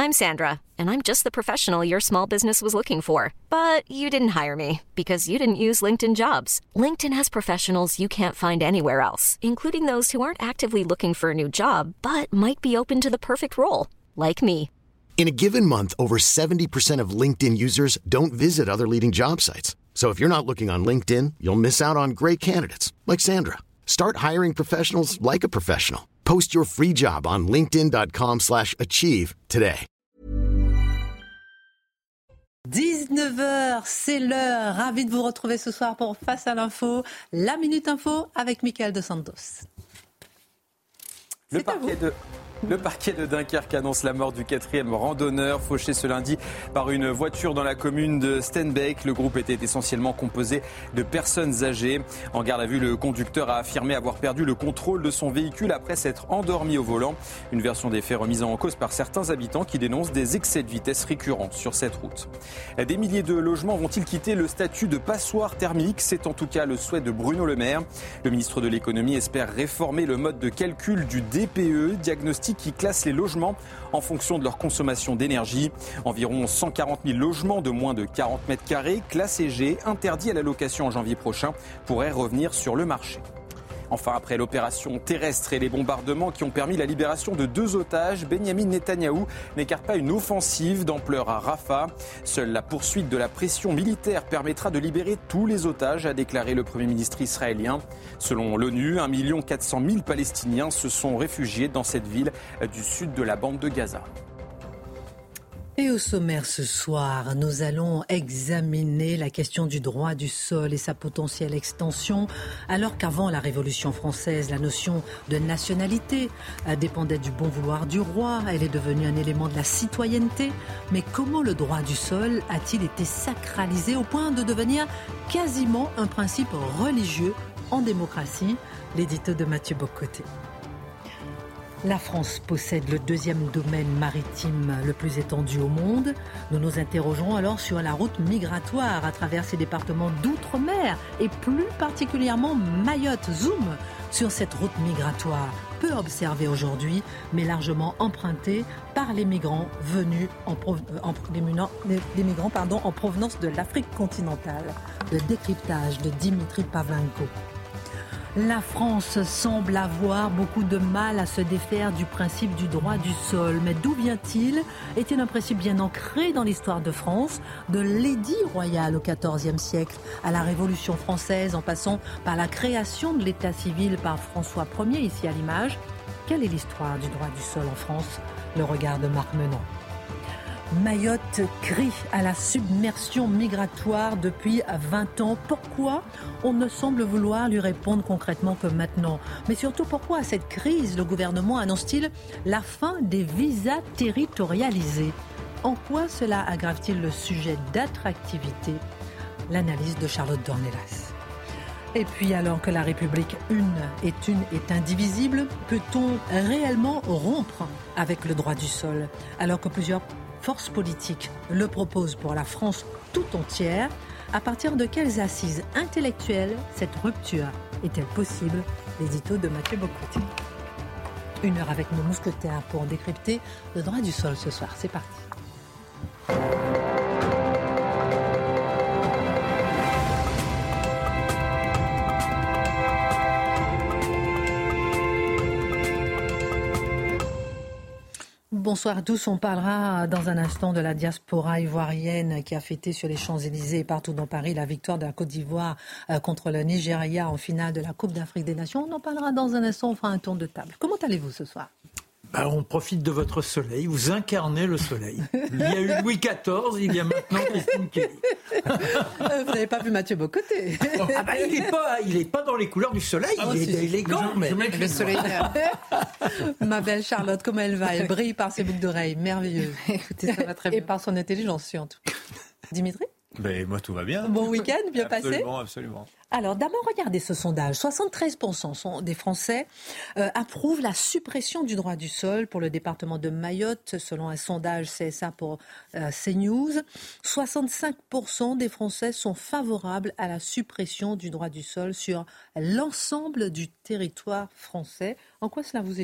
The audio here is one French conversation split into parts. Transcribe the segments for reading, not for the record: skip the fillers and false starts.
I'm Sandra, and I'm just the professional your small business was looking for. But you didn't hire me because you didn't use LinkedIn Jobs. LinkedIn has professionals you can't find anywhere else, including those who aren't actively looking for a new job, but might be open to the perfect role, like me. In a given month, over 70% of LinkedIn users don't visit other leading job sites. So if you're not looking on LinkedIn, you'll miss out on great candidates like Sandra. Start hiring professionals like a professional. Post your free job on linkedin.com/achieve today. 19h, c'est l'heure. Ravi de vous retrouver ce soir pour Face à l'info, la Minute Info avec Mickaël Dos Santos. Le parquet de Dunkerque annonce la mort du 4e randonneur fauché ce lundi par une voiture dans la commune de Steenbeek. Le groupe était essentiellement composé de personnes âgées. En garde à vue, le conducteur a affirmé avoir perdu le contrôle de son véhicule après s'être endormi au volant. Une version des faits remise en cause par certains habitants qui dénoncent des excès de vitesse récurrents sur cette route. Des milliers de logements vont-ils quitter le statut de passoire thermique ? C'est en tout cas le souhait de Bruno Le Maire. Le ministre de l'économie espère réformer le mode de calcul du DPE, diagnostic qui classe les logements en fonction de leur consommation d'énergie. Environ 140 000 logements de moins de 40 mètres carrés, classés G, interdits à la location en janvier prochain, pourraient revenir sur le marché. Enfin, après l'opération terrestre et les bombardements qui ont permis la libération de 2 otages, Benyamin Netanyahou n'écarte pas une offensive d'ampleur à Rafah. Seule la poursuite de la pression militaire permettra de libérer tous les otages, a déclaré le Premier ministre israélien. Selon l'ONU, 1 400 000 Palestiniens se sont réfugiés dans cette ville du sud de la bande de Gaza. Et au sommaire ce soir, nous allons examiner la question du droit du sol et sa potentielle extension, alors qu'avant la Révolution française, la notion de nationalité dépendait du bon vouloir du roi. Elle est devenue un élément de la citoyenneté. Mais comment le droit du sol a-t-il été sacralisé au point de devenir quasiment un principe religieux en démocratie ? L'édito de Mathieu Bocoté. La France possède le 2e domaine maritime le plus étendu au monde. Nous nous interrogeons alors sur la route migratoire à travers ces départements d'outre-mer et plus particulièrement Mayotte. Zoom sur cette route migratoire, peu observée aujourd'hui, mais largement empruntée par les migrants venus en provenance de l'Afrique continentale. Le décryptage de Dimitri Pavlenko. La France semble avoir beaucoup de mal à se défaire du principe du droit du sol. Mais d'où vient-il ? Est-il un principe bien ancré dans l'histoire de France, de l'édit royal au XIVe siècle à la Révolution française, en passant par la création de l'état civil par François Ier, ici à l'image ? Quelle est l'histoire du droit du sol en France ? Le regard de Marc Menant. Mayotte crie à la submersion migratoire depuis 20 ans. Pourquoi on ne semble vouloir lui répondre concrètement que maintenant ? Mais surtout, pourquoi à cette crise, le gouvernement annonce-t-il la fin des visas territorialisés ? En quoi cela aggrave-t-il le sujet d'attractivité ? L'analyse de Charlotte Dornelas. Et puis, alors que la République est indivisible, peut-on réellement rompre avec le droit du sol ? Alors que plusieurs forces politiques le proposent pour la France tout entière, à partir de quelles assises intellectuelles cette rupture est-elle possible ? L'édito de Mathieu Bocoté. 1 heure avec nos mousquetaires pour décrypter le droit du sol ce soir. C'est parti. Bonsoir à tous. On parlera dans un instant de la diaspora ivoirienne qui a fêté sur les Champs-Élysées et partout dans Paris la victoire de la Côte d'Ivoire contre le Nigeria en finale de la Coupe d'Afrique des Nations. On en parlera dans un instant. On fera un tour de table. Comment allez-vous ce soir ? On profite de votre soleil, vous incarnez le soleil. Il y a eu Louis XIV, il y a maintenant Christine Kelly. Vous n'avez pas vu Mathieu Bocoté. Il n'est pas dans les couleurs du soleil, il est élégant. Le soleil. Ma belle Charlotte, comment elle va ? Elle brille par ses boucles d'oreilles, merveilleux. Écoutez, ça va très bien. Et par son intelligence surtout. Dimitri ? Moi, tout va bien. Bon week-end, bien passé ? Absolument. Alors, d'abord, regardez ce sondage. 73% des Français approuvent la suppression du droit du sol pour le département de Mayotte, selon un sondage CSA pour CNews. 65% des Français sont favorables à la suppression du droit du sol sur l'ensemble du territoire français. En quoi cela vous étonne ou pas ?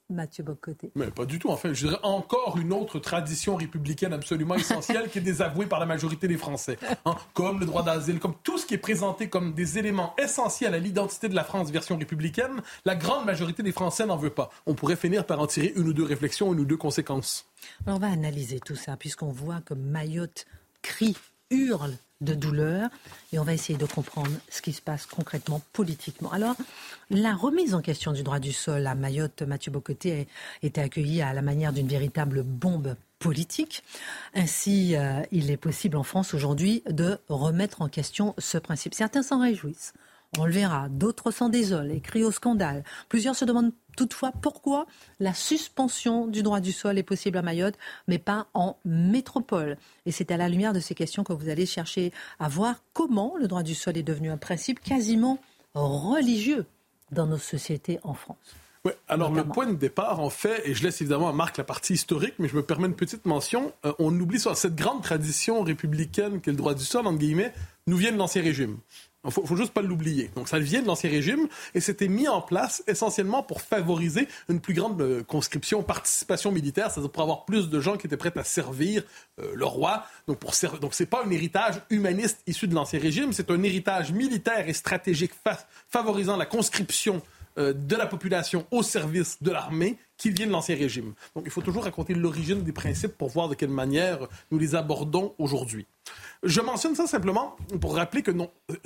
Mathieu Bock-Côté. Mais pas du tout. Enfin, je dirais encore une autre tradition républicaine absolument essentielle qui est désavouée par la majorité des Français. Comme le droit d'asile, comme tout ce qui est présenté comme des éléments essentiels à l'identité de la France version républicaine, la grande majorité des Français n'en veut pas. On pourrait finir par en tirer une ou deux réflexions, une ou deux conséquences. Alors, on va analyser tout ça, puisqu'on voit que Mayotte crie, hurle de douleur, et on va essayer de comprendre ce qui se passe concrètement politiquement. Alors, la remise en question du droit du sol à Mayotte, Mathieu Bock-Côté, a été accueillie à la manière d'une véritable bombe politique. Ainsi, il est possible en France aujourd'hui de remettre en question ce principe. Certains s'en réjouissent. On le verra. D'autres s'en désolent et crient au scandale. Plusieurs se demandent toutefois pourquoi la suspension du droit du sol est possible à Mayotte, mais pas en métropole. Et c'est à la lumière de ces questions que vous allez chercher à voir comment le droit du sol est devenu un principe quasiment religieux dans nos sociétés en France. Oui, alors notamment. Le point de départ, en fait, et je laisse évidemment à Marc la partie historique, mais je me permets une petite mention, on oublie ça, cette grande tradition républicaine qu'est le droit du sol, entre guillemets, nous vient de l'Ancien Régime. Il ne faut juste pas l'oublier. Donc ça vient de l'Ancien Régime et c'était mis en place essentiellement pour favoriser une plus grande conscription, participation militaire, c'est-à-dire pour avoir plus de gens qui étaient prêts à servir le roi. Donc c'est pas un héritage humaniste issu de l'Ancien Régime, c'est un héritage militaire et stratégique favorisant la conscription de la population au service de l'armée qui vient de l'Ancien Régime. Donc il faut toujours raconter l'origine des principes pour voir de quelle manière nous les abordons aujourd'hui. Je mentionne ça simplement pour rappeler que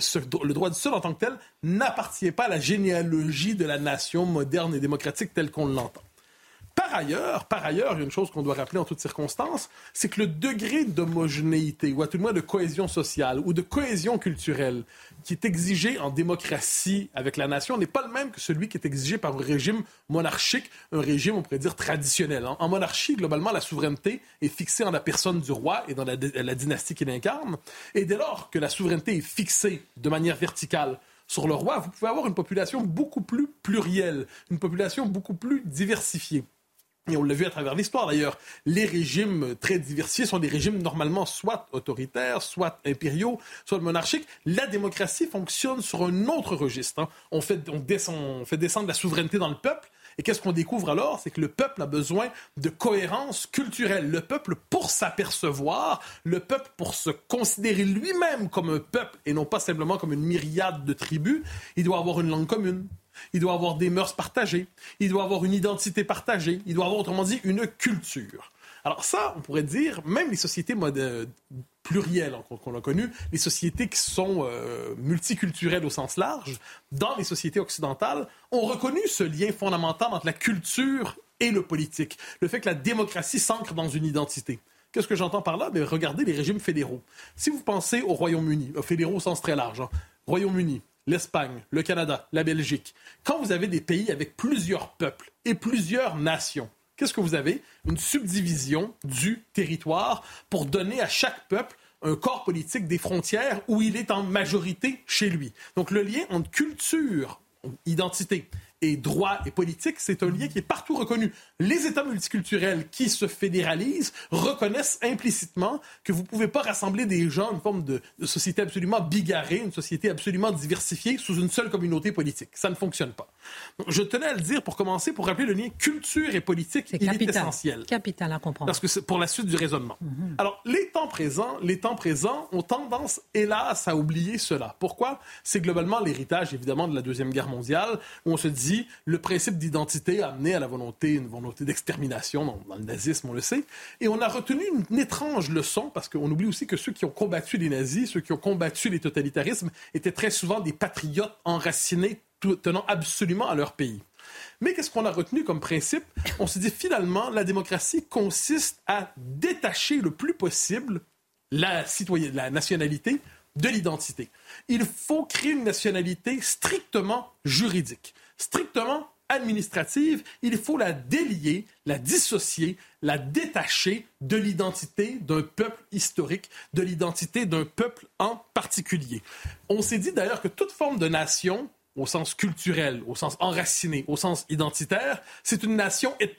le droit du sol en tant que tel n'appartient pas à la généalogie de la nation moderne et démocratique telle qu'on l'entend. Par ailleurs, il y a une chose qu'on doit rappeler en toutes circonstances, c'est que le degré d'homogénéité, ou à tout le moins de cohésion sociale, ou de cohésion culturelle, qui est exigé en démocratie avec la nation, n'est pas le même que celui qui est exigé par un régime monarchique, un régime, on pourrait dire, traditionnel. En monarchie, globalement, la souveraineté est fixée en la personne du roi et dans la dynastie qu'il incarne. Et dès lors que la souveraineté est fixée de manière verticale sur le roi, vous pouvez avoir une population beaucoup plus plurielle, une population beaucoup plus diversifiée. Et on l'a vu à travers l'histoire d'ailleurs, les régimes très diversifiés sont des régimes normalement soit autoritaires, soit impériaux, soit monarchiques. La démocratie fonctionne sur un autre registre. On fait descendre la souveraineté dans le peuple. Et qu'est-ce qu'on découvre alors? C'est que le peuple a besoin de cohérence culturelle. Le peuple, pour s'apercevoir, le peuple, pour se considérer lui-même comme un peuple et non pas simplement comme une myriade de tribus, il doit avoir une langue commune. Il doit avoir des mœurs partagées, il doit avoir une identité partagée, il doit avoir, autrement dit, une culture. Alors ça, on pourrait dire, même les sociétés plurielles qu'on a connues, les sociétés qui sont multiculturelles au sens large, dans les sociétés occidentales, ont reconnu ce lien fondamental entre la culture et le politique. Le fait que la démocratie s'ancre dans une identité. Qu'est-ce que j'entends par là? Bien, regardez les régimes fédéraux. Si vous pensez au Royaume-Uni, fédéraux au sens très large, Royaume-Uni, l'Espagne, le Canada, la Belgique. Quand vous avez des pays avec plusieurs peuples et plusieurs nations, qu'est-ce que vous avez? Une subdivision du territoire pour donner à chaque peuple un corps politique des frontières où il est en majorité chez lui. Donc le lien entre culture, identité et droit et politique, c'est un lien qui est partout reconnu. Les États multiculturels qui se fédéralisent reconnaissent implicitement que vous ne pouvez pas rassembler des gens, une forme de société absolument bigarrée, une société absolument diversifiée sous une seule communauté politique. Ça ne fonctionne pas. Donc, je tenais à le dire pour commencer, pour rappeler le lien culture et politique, il est essentiel. C'est capital à comprendre. Parce que c'est pour la suite du raisonnement. Alors, les temps présents ont tendance, hélas, à oublier cela. Pourquoi? C'est globalement l'héritage, évidemment, de la Deuxième Guerre mondiale, où on se dit le principe d'identité a amené à une volonté d'extermination dans le nazisme, on le sait. Et on a retenu une étrange leçon, parce qu'on oublie aussi que ceux qui ont combattu les nazis, ceux qui ont combattu les totalitarismes, étaient très souvent des patriotes enracinés, tenant absolument à leur pays. Mais qu'est-ce qu'on a retenu comme principe? On se dit finalement, la démocratie consiste à détacher le plus possible la nationalité de l'identité. Il faut créer une nationalité strictement juridique, strictement administrative. Il faut la délier, la dissocier, la détacher de l'identité d'un peuple historique, de l'identité d'un peuple en particulier. On s'est dit d'ailleurs que toute forme de nation, au sens culturel, au sens enraciné, au sens identitaire, c'est une nation ethnique.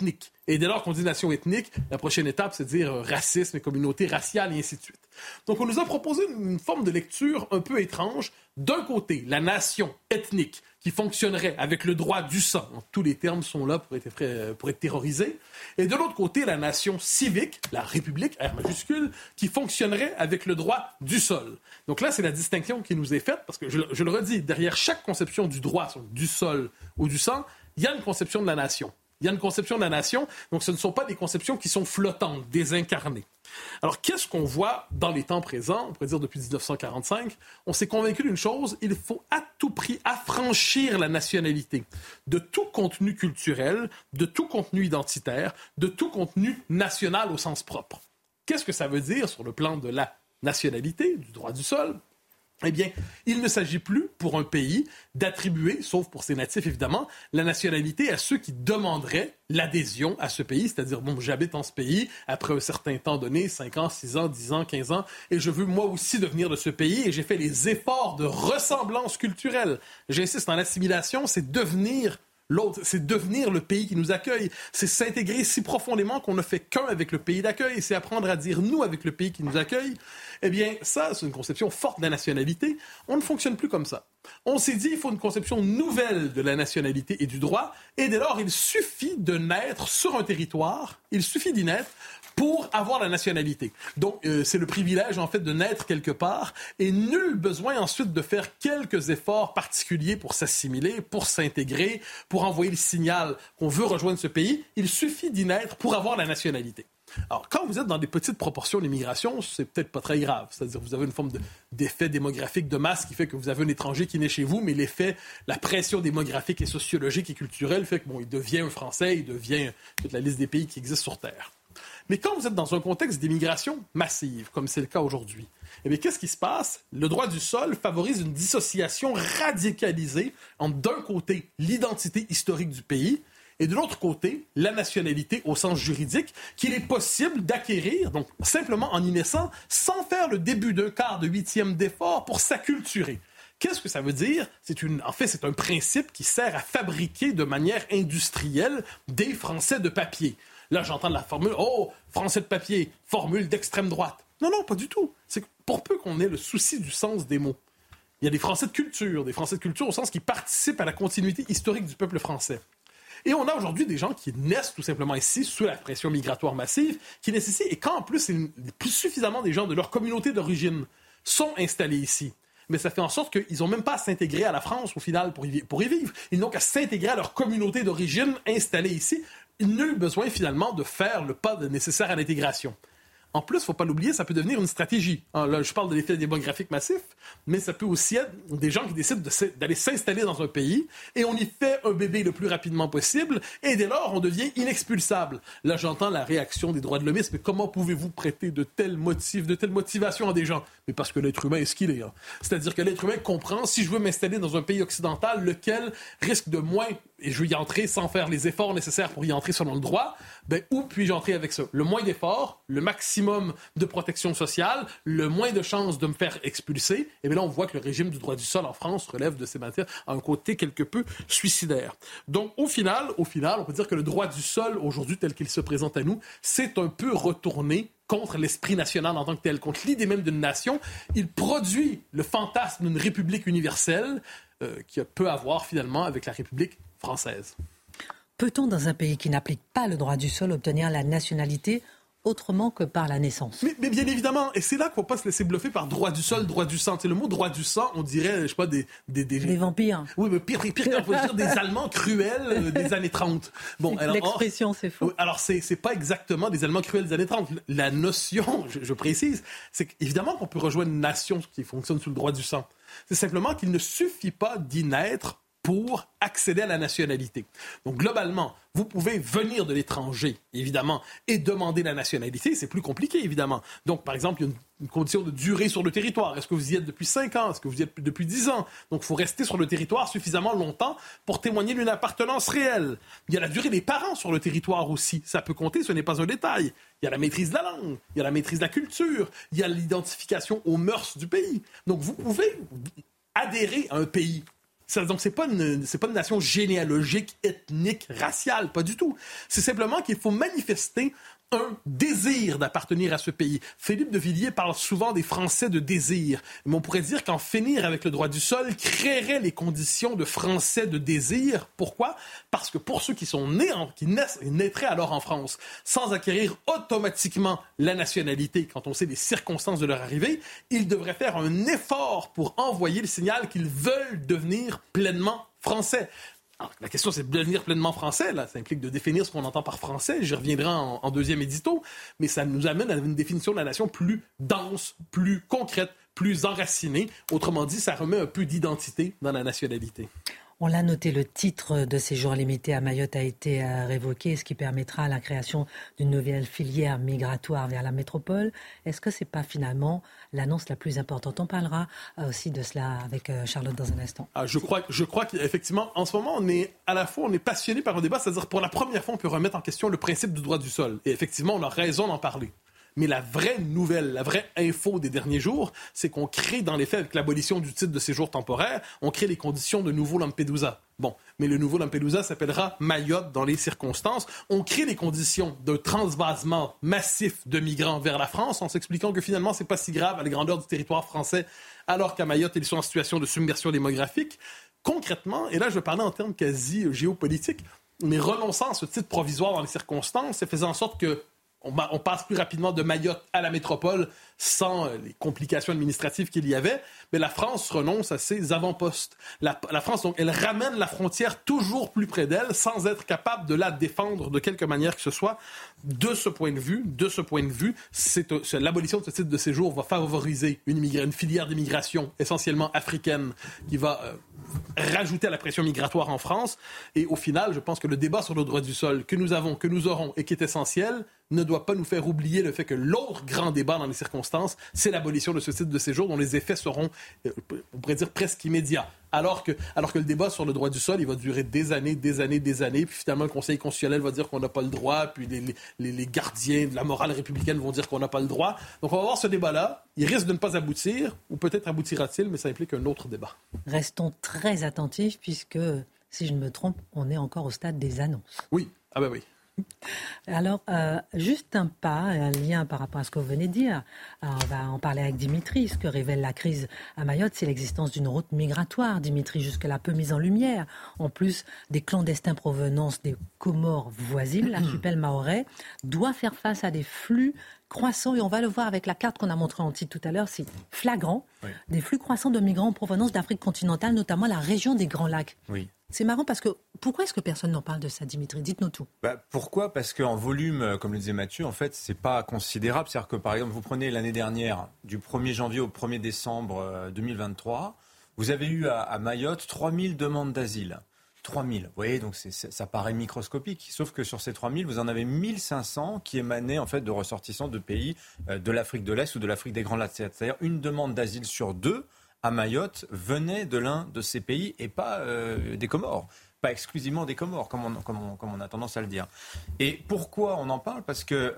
Et dès lors qu'on dit nation ethnique, la prochaine étape, c'est de dire racisme et communauté raciale et ainsi de suite. Donc on nous a proposé une forme de lecture un peu étrange. D'un côté, la nation ethnique qui fonctionnerait avec le droit du sang. Tous les termes sont là pour être terrorisés. Et de l'autre côté, la nation civique, la République, R majuscule, qui fonctionnerait avec le droit du sol. Donc là, c'est la distinction qui nous est faite, parce que, je le redis, derrière chaque conception du droit, du sol ou du sang, il y a une conception de la nation. Il y a une conception de la nation, donc ce ne sont pas des conceptions qui sont flottantes, désincarnées. Alors, qu'est-ce qu'on voit dans les temps présents? On pourrait dire depuis 1945, on s'est convaincu d'une chose, il faut à tout prix affranchir la nationalité de tout contenu culturel, de tout contenu identitaire, de tout contenu national au sens propre. Qu'est-ce que ça veut dire sur le plan de la nationalité, du droit du sol? Eh bien, il ne s'agit plus pour un pays d'attribuer, sauf pour ses natifs évidemment, la nationalité à ceux qui demanderaient l'adhésion à ce pays, c'est-à-dire, bon, j'habite en ce pays, après un certain temps donné, 5 ans, 6 ans, 10 ans, 15 ans, et je veux moi aussi devenir de ce pays, et j'ai fait les efforts de ressemblance culturelle. J'insiste, en assimilation, c'est devenir l'autre, c'est devenir le pays qui nous accueille. C'est s'intégrer si profondément qu'on ne fait qu'un avec le pays d'accueil. C'est apprendre à dire nous avec le pays qui nous accueille. Eh bien, ça, c'est une conception forte de la nationalité. On ne fonctionne plus comme ça. On s'est dit qu'il faut une conception nouvelle de la nationalité et du droit. Et dès lors, il suffit de naître sur un territoire. Il suffit d'y naître pour avoir la nationalité. Donc, c'est le privilège, en fait, de naître quelque part et nul besoin ensuite de faire quelques efforts particuliers pour s'assimiler, pour s'intégrer, pour envoyer le signal qu'on veut rejoindre ce pays. Il suffit d'y naître pour avoir la nationalité. Alors, quand vous êtes dans des petites proportions d'immigration, c'est peut-être pas très grave. C'est-à-dire que vous avez une forme d'effet démographique de masse qui fait que vous avez un étranger qui naît chez vous, mais l'effet, la pression démographique et sociologique et culturelle fait que, bon, il devient un Français, il devient toute la liste des pays qui existent sur Terre. Mais quand vous êtes dans un contexte d'immigration massive, comme c'est le cas aujourd'hui, eh bien, qu'est-ce qui se passe? Le droit du sol favorise une dissociation radicalisée entre, d'un côté, l'identité historique du pays, et de l'autre côté, la nationalité au sens juridique, qu'il est possible d'acquérir, donc simplement en y naissant, sans faire le début d'un quart de huitième d'effort pour s'acculturer. Qu'est-ce que ça veut dire? En fait, c'est un principe qui sert à fabriquer de manière industrielle des Français de papier. Là, j'entends la formule « Oh, Français de papier, formule d'extrême droite ». Non, pas du tout. C'est que pour peu qu'on ait le souci du sens des mots, il y a des Français de culture au sens qui participent à la continuité historique du peuple français. Et on a aujourd'hui des gens qui naissent tout simplement ici sous la pression migratoire massive, qui naissent ici, et quand en plus, plus suffisamment des gens de leur communauté d'origine sont installés ici, mais ça fait en sorte qu'ils n'ont même pas à s'intégrer à la France au final pour y vivre. Ils n'ont qu'à s'intégrer à leur communauté d'origine installée ici. Nul besoin finalement de faire le pas nécessaire à l'intégration. En plus, il ne faut pas l'oublier, ça peut devenir une stratégie. Alors là, je parle de l'effet démographique massif, mais ça peut aussi être des gens qui décident d'aller s'installer dans un pays et on y fait un bébé le plus rapidement possible et dès lors, on devient inexpulsable. Là, j'entends la réaction des droits de l'homme, mais comment pouvez-vous prêter de telles motivations à des gens? Mais parce que l'être humain est ce qu'il est. C'est-à-dire que l'être humain comprend, si je veux m'installer dans un pays occidental, lequel risque de moins, et je veux y entrer sans faire les efforts nécessaires pour y entrer selon le droit, où puis-je entrer avec ça? Le moins d'efforts, le maximum de protection sociale, le moins de chances de me faire expulser. Et bien là, on voit que le régime du droit du sol en France relève de ces matières à un côté quelque peu suicidaire. Donc, au final, on peut dire que le droit du sol, aujourd'hui, tel qu'il se présente à nous, c'est un peu retourné contre l'esprit national en tant que tel, contre l'idée même d'une nation. Il produit le fantasme d'une république universelle qui peut avoir finalement avec la République française. Peut-on, dans un pays qui n'applique pas le droit du sol, obtenir la nationalité autrement que par la naissance? Mais bien évidemment, et c'est là qu'il ne faut pas se laisser bluffer par droit du sol, droit du sang. C'est le mot droit du sang, on dirait, je sais pas, des vampires. Oui, mais pire qu'on peut dire des Allemands cruels des années 30. Bon, alors, l'expression, c'est faux. Alors, c'est pas exactement des Allemands cruels des années 30. La notion, je précise, c'est qu'évidemment qu'on peut rejoindre une nation qui fonctionne sous le droit du sang. C'est simplement qu'il ne suffit pas d'y naître pour accéder à la nationalité. Donc, globalement, vous pouvez venir de l'étranger, évidemment, et demander la nationalité. C'est plus compliqué, évidemment. Donc, par exemple, il y a une condition de durée sur le territoire. Est-ce que vous y êtes depuis 5 ans? Est-ce que vous y êtes depuis 10 ans? Donc, il faut rester sur le territoire suffisamment longtemps pour témoigner d'une appartenance réelle. Il y a la durée des parents sur le territoire aussi. Ça peut compter, ce n'est pas un détail. Il y a la maîtrise de la langue, il y a la maîtrise de la culture, il y a l'identification aux mœurs du pays. Donc, vous pouvez adhérer à un pays Donc, c'est pas une nation généalogique, ethnique, raciale, pas du tout. C'est simplement qu'il faut manifester un désir d'appartenir à ce pays. Philippe de Villiers parle souvent des Français de désir. Mais on pourrait dire qu'en finir avec le droit du sol créerait les conditions de Français de désir. Pourquoi? Parce que pour ceux qui sont nés, qui naîtraient alors en France, sans acquérir automatiquement la nationalité, quand on sait les circonstances de leur arrivée, ils devraient faire un effort pour envoyer le signal qu'ils veulent devenir pleinement français. Alors, la question, c'est de devenir pleinement français. Là. Ça implique de définir ce qu'on entend par français. J'y reviendrai en deuxième édito. Mais ça nous amène à une définition de la nation plus dense, plus concrète, plus enracinée. Autrement dit, ça remet un peu d'identité dans la nationalité. On l'a noté, le titre de séjour limité à Mayotte a été révoqué, ce qui permettra la création d'une nouvelle filière migratoire vers la métropole. Est-ce que ce n'est pas finalement l'annonce la plus importante? On parlera aussi de cela avec Charlotte dans un instant. Je crois qu'effectivement, en ce moment, on est passionné par un débat, c'est-à-dire pour la première fois, on peut remettre en question le principe du droit du sol. Et effectivement, on a raison d'en parler. Mais la vraie nouvelle, la vraie info des derniers jours, c'est qu'on crée dans les faits, avec l'abolition du titre de séjour temporaire, on crée les conditions de nouveau Lampedusa. Bon, mais le nouveau Lampedusa s'appellera Mayotte dans les circonstances. On crée les conditions de transvasement massif de migrants vers la France en s'expliquant que finalement, c'est pas si grave à la grandeur du territoire français, alors qu'à Mayotte, ils sont en situation de submersion démographique. Concrètement, et là, je parlais en termes quasi géopolitiques, mais renonçant à ce titre provisoire dans les circonstances et faisant en sorte que on passe plus rapidement de Mayotte à la métropole sans les complications administratives qu'il y avait, mais la France renonce à ses avant-postes. La France, donc, elle ramène la frontière toujours plus près d'elle sans être capable de la défendre de quelque manière que ce soit. De ce point de vue, l'abolition de ce titre de séjour va favoriser une filière d'immigration essentiellement africaine qui va rajouter à la pression migratoire en France. Et au final, je pense que le débat sur le droit du sol que nous aurons et qui est essentiel ne doit pas nous faire oublier le fait que l'autre grand débat dans les circonstances, c'est l'abolition de ce titre de séjour dont les effets seront, on pourrait dire, presque immédiats. Alors que le débat sur le droit du sol, il va durer des années, puis finalement le Conseil constitutionnel va dire qu'on n'a pas le droit, puis les gardiens de la morale républicaine vont dire qu'on n'a pas le droit. Donc on va voir ce débat-là, il risque de ne pas aboutir, ou peut-être aboutira-t-il, mais ça implique un autre débat. Restons très attentifs puisque, si je ne me trompe, on est encore au stade des annonces. Oui, oui. Alors, juste un lien par rapport à ce que vous venez de dire. Alors, on va en parler avec Dimitri. Ce que révèle la crise à Mayotte, c'est l'existence d'une route migratoire. Dimitri, jusque-là, peu mise en lumière. En plus des clandestins provenance des Comores voisines, l'archipel mahorais doit faire face à des flux croissants. Et on va le voir avec la carte qu'on a montrée en titre tout à l'heure. C'est flagrant. Oui. Des flux croissants de migrants en provenance d'Afrique continentale, notamment la région des Grands Lacs. Oui. C'est marrant parce que pourquoi est-ce que personne n'en parle de ça, Dimitri? Dites-nous tout. Pourquoi? Parce qu'en volume, comme le disait Mathieu, en fait, c'est pas considérable. C'est-à-dire que, par exemple, vous prenez l'année dernière, du 1er janvier au 1er décembre 2023, vous avez eu à Mayotte 3000 demandes d'asile. 3000, vous voyez, donc ça paraît microscopique. Sauf que sur ces 3000, vous en avez 1500 qui émanaient en fait de ressortissants de pays de l'Afrique de l'Est ou de l'Afrique des Grands Lacs. C'est-à-dire une demande d'asile sur deux à Mayotte venait de l'un de ces pays et pas des Comores. Pas exclusivement des Comores, comme on a tendance à le dire. Et pourquoi on en parle? Parce que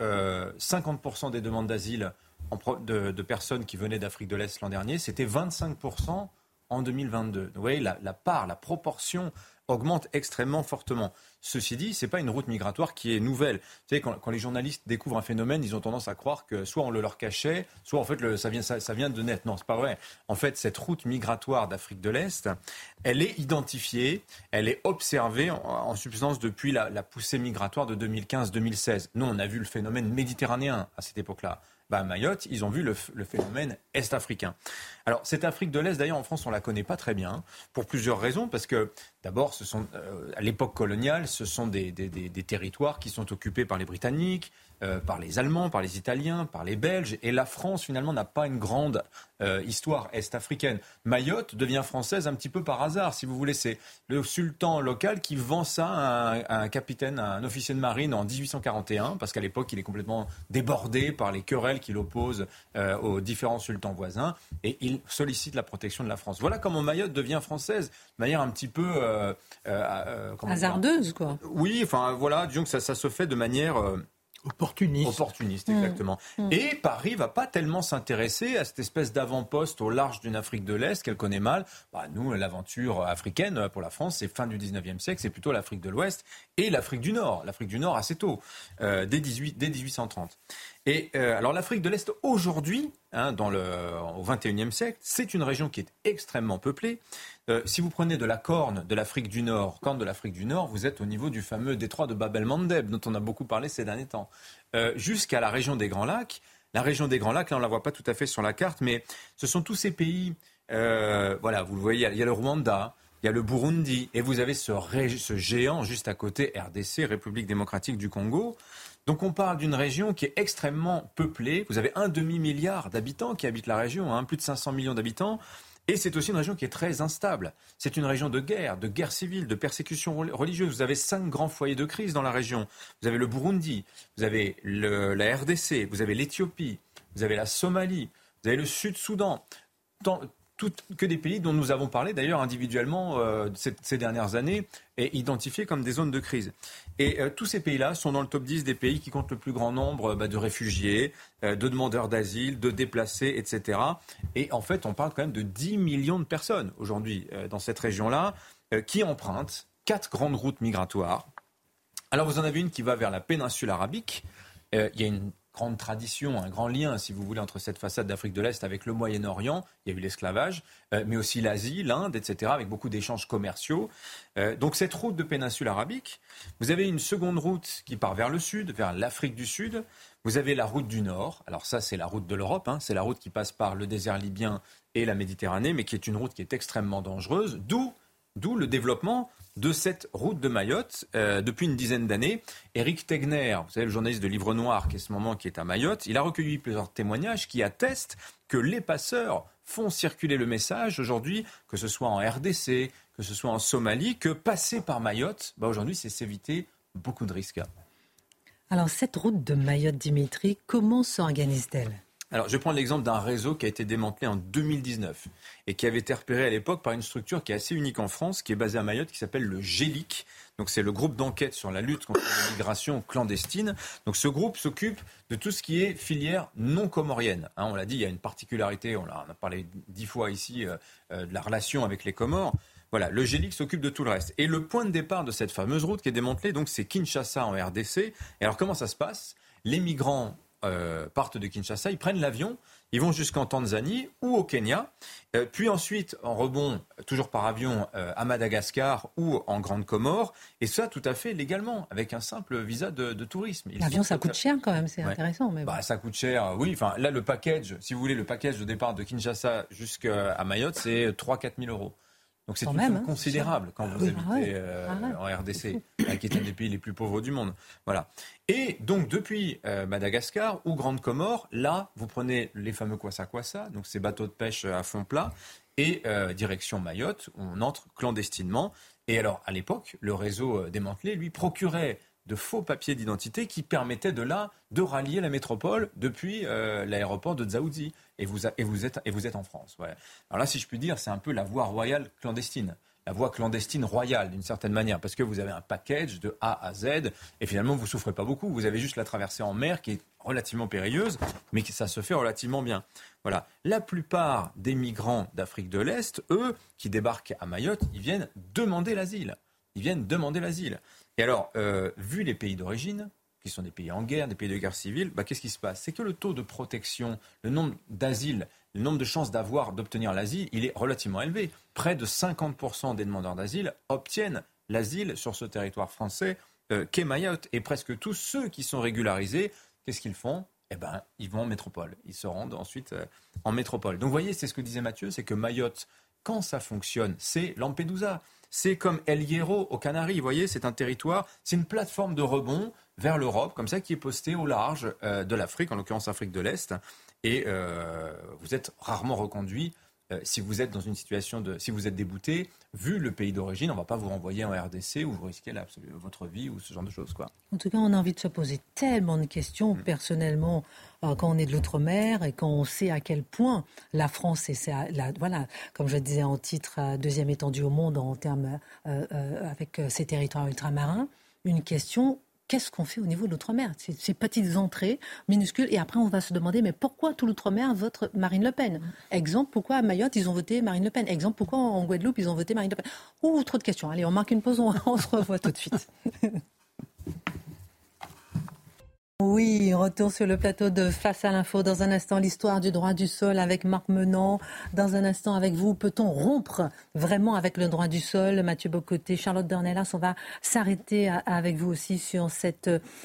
50% des demandes d'asile de personnes qui venaient d'Afrique de l'Est l'an dernier, c'était 25% en 2022. Donc, vous voyez, la proportion augmente extrêmement fortement. Ceci dit, ce n'est pas une route migratoire qui est nouvelle. Vous savez, quand les journalistes découvrent un phénomène, ils ont tendance à croire que soit on le leur cachait, soit en fait ça vient de net. Non, c'est pas vrai. En fait, cette route migratoire d'Afrique de l'Est, elle est identifiée, elle est observée en substance depuis la poussée migratoire de 2015-2016. Nous, on a vu le phénomène méditerranéen à cette époque-là. À Mayotte, ils ont vu le phénomène est-africain. Alors, cette Afrique de l'Est, d'ailleurs, en France, on ne la connaît pas très bien, pour plusieurs raisons, parce que, d'abord, à l'époque coloniale, ce sont des territoires qui sont occupés par les Britanniques, par les Allemands, par les Italiens, par les Belges, et la France, finalement, n'a pas une grande histoire est-africaine. Mayotte devient française un petit peu par hasard, si vous voulez. C'est le sultan local qui vend ça à un capitaine, à un officier de marine en 1841, parce qu'à l'époque, il est complètement débordé par les querelles qu'il oppose aux différents sultans voisins, et il sollicite la protection de la France. Voilà comment Mayotte devient française, de manière un petit peu... hasardeuse, quoi. Oui, enfin, voilà, disons que ça se fait de manière... Opportuniste, exactement. Et Paris va pas tellement s'intéresser à cette espèce d'avant-poste au large d'une Afrique de l'Est qu'elle connaît mal. Nous, l'aventure africaine pour la France, c'est fin du 19e siècle, c'est plutôt l'Afrique de l'Ouest et l'Afrique du Nord. L'Afrique du Nord assez tôt, dès 1830. Et alors l'Afrique de l'Est aujourd'hui, au XXIe siècle, c'est une région qui est extrêmement peuplée. Si vous prenez de la corne de l'Afrique du Nord, vous êtes au niveau du fameux détroit de Bab el-Mandeb, dont on a beaucoup parlé ces derniers temps, jusqu'à la région des Grands Lacs. La région des Grands Lacs, là on ne la voit pas tout à fait sur la carte, mais ce sont tous ces pays, vous le voyez, il y a le Rwanda, il y a le Burundi, et vous avez ce géant juste à côté, RDC, République démocratique du Congo. Donc on parle d'une région qui est extrêmement peuplée. Vous avez 1,5 milliard d'habitants qui habitent la région, plus de 500 millions d'habitants. Et c'est aussi une région qui est très instable. C'est une région de guerre civile, de persécution religieuse. Vous avez 5 grands foyers de crise dans la région. Vous avez le Burundi, vous avez la RDC, vous avez l'Éthiopie, vous avez la Somalie, vous avez le Sud-Soudan. Que des pays dont nous avons parlé d'ailleurs individuellement ces dernières années et identifiés comme des zones de crise. Et tous ces pays-là sont dans le top 10 des pays qui comptent le plus grand nombre de réfugiés, de demandeurs d'asile, de déplacés, etc. Et en fait, on parle quand même de 10 millions de personnes aujourd'hui dans cette région-là qui empruntent 4 grandes routes migratoires. Alors vous en avez une qui va vers la péninsule arabique. Il y a une grande tradition, un grand lien, si vous voulez, entre cette façade d'Afrique de l'Est avec le Moyen-Orient. Il y a eu l'esclavage, mais aussi l'Asie, l'Inde, etc., avec beaucoup d'échanges commerciaux. Donc cette route de péninsule arabique, vous avez une seconde route qui part vers le sud, vers l'Afrique du Sud. Vous avez la route du Nord. Alors ça, c'est la route de l'Europe. C'est la route qui passe par le désert libyen et la Méditerranée, mais qui est une route qui est extrêmement dangereuse, d'où le développement de cette route de Mayotte depuis une dizaine d'années. Éric Tegner, vous savez, le journaliste de Livre Noir qui est à Mayotte, il a recueilli plusieurs témoignages qui attestent que les passeurs font circuler le message aujourd'hui, que ce soit en RDC, que ce soit en Somalie, que passer par Mayotte, aujourd'hui, c'est s'éviter beaucoup de risques. Alors, cette route de Mayotte, Dimitri, comment s'organise-t-elle ? Alors, je vais prendre l'exemple d'un réseau qui a été démantelé en 2019 et qui avait été repéré à l'époque par une structure qui est assez unique en France, qui est basée à Mayotte, qui s'appelle le GELIC. Donc, c'est le groupe d'enquête sur la lutte contre l'immigration clandestine. Donc, ce groupe s'occupe de tout ce qui est filière non comorienne. On l'a dit, il y a une particularité, on a parlé 10 fois ici de la relation avec les Comores. Voilà, le GELIC s'occupe de tout le reste. Et le point de départ de cette fameuse route qui est démantelée, donc, c'est Kinshasa en RDC. Et alors, comment ça se passe ? Les migrants partent de Kinshasa, ils prennent l'avion, ils vont jusqu'en Tanzanie ou au Kenya, puis ensuite en rebond, toujours par avion, à Madagascar ou en Grande Comore, et ça tout à fait légalement, avec un simple visa de tourisme. L'avion, ça coûte cher quand même, c'est intéressant. Mais bon. Ça coûte cher, oui. Enfin, là, le package, si vous voulez, le package de départ de Kinshasa jusqu'à Mayotte, c'est 3-4 000 euros. Donc c'est une somme considérable quand vous habitez en RDC, qui est un des pays les plus pauvres du monde. Voilà. Et donc depuis Madagascar ou Grande Comore, là, vous prenez les fameux kwassa-kwassa, donc ces bateaux de pêche à fond plat, et direction Mayotte, où on entre clandestinement. Et alors, à l'époque, le réseau démantelé, lui, procurait de faux papiers d'identité qui permettaient de rallier la métropole depuis l'aéroport de Dzaoudzi. Et vous êtes en France. Ouais. Alors là, si je puis dire, c'est un peu la voie royale clandestine. La voie clandestine royale, d'une certaine manière, parce que vous avez un package de A à Z, et finalement, vous ne souffrez pas beaucoup. Vous avez juste la traversée en mer, qui est relativement périlleuse, mais ça se fait relativement bien. Voilà. La plupart des migrants d'Afrique de l'Est, eux, qui débarquent à Mayotte, ils viennent demander l'asile. Et alors, vu les pays d'origine, qui sont des pays en guerre, des pays de guerre civile, qu'est-ce qui se passe ? C'est que le taux de protection, le nombre d'asiles, le nombre de chances d'obtenir l'asile, il est relativement élevé. Près de 50% des demandeurs d'asile obtiennent l'asile sur ce territoire français qu'est Mayotte. Et presque tous ceux qui sont régularisés, qu'est-ce qu'ils font ? Ils vont en métropole. Ils se rendent ensuite en métropole. Donc vous voyez, c'est ce que disait Mathieu, c'est que Mayotte, quand ça fonctionne, c'est Lampedusa. C'est comme El Hierro aux Canaries, vous voyez, c'est un territoire, c'est une plateforme de rebond vers l'Europe, comme ça, qui est postée au large de l'Afrique, en l'occurrence Afrique de l'Est. Et vous êtes rarement reconduit si vous êtes dans une situation si vous êtes débouté, vu le pays d'origine, on ne va pas vous renvoyer en RDC où vous risquez votre vie ou ce genre de choses, quoi. En tout cas, on a envie de se poser tellement de questions, personnellement, quand on est de l'outre-mer et quand on sait à quel point la France, comme je disais en titre, deuxième étendue au monde en termes avec ses territoires ultramarins, une question qu'est-ce qu'on fait au niveau de l'outre-mer ? Ces petites entrées minuscules. Et après, on va se demander, mais pourquoi tout l'outre-mer vote Marine Le Pen ? Exemple, pourquoi à Mayotte, ils ont voté Marine Le Pen ? Exemple, pourquoi en Guadeloupe, ils ont voté Marine Le Pen ? Trop de questions. Allez, on marque une pause, on se revoit tout de suite. Oui, retour sur le plateau de Face à l'info. Dans un instant, l'histoire du droit du sol avec Marc Menant. Dans un instant, avec vous, peut-on rompre vraiment avec le droit du sol ? Mathieu Bocoté, Charlotte Dornelas, on va s'arrêter avec vous aussi sur ces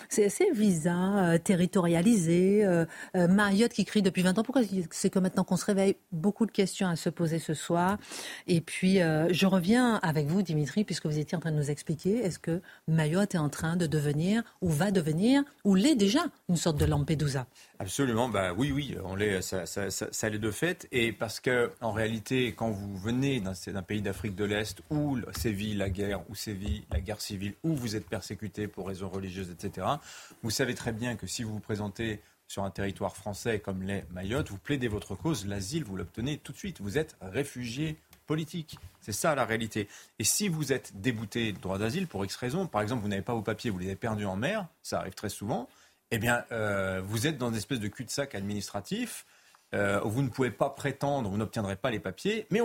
visas territorialisés. Mayotte qui crie depuis 20 ans. Pourquoi c'est que maintenant qu'on se réveille ? Beaucoup de questions à se poser ce soir. Et puis, je reviens avec vous, Dimitri, puisque vous étiez en train de nous expliquer. Est-ce que Mayotte est en train de devenir, ou va devenir, ou l'est déjà une sorte de Lampedusa? Absolument, oui, ça l'est de fait. Et parce que en réalité, quand vous venez d'un pays d'Afrique de l'Est où sévit la guerre civile, où vous êtes persécuté pour raisons religieuses, etc., vous savez très bien que si vous vous présentez sur un territoire français comme l'est Mayotte, vous plaidez votre cause, l'asile, vous l'obtenez tout de suite. Vous êtes réfugié politique. C'est ça la réalité. Et si vous êtes débouté de droit d'asile pour X raisons, par exemple, vous n'avez pas vos papiers, vous les avez perdus en mer, ça arrive très souvent, eh bien, vous êtes dans une espèce de cul-de-sac administratif où vous ne pouvez pas prétendre, vous n'obtiendrez pas les papiers, mais on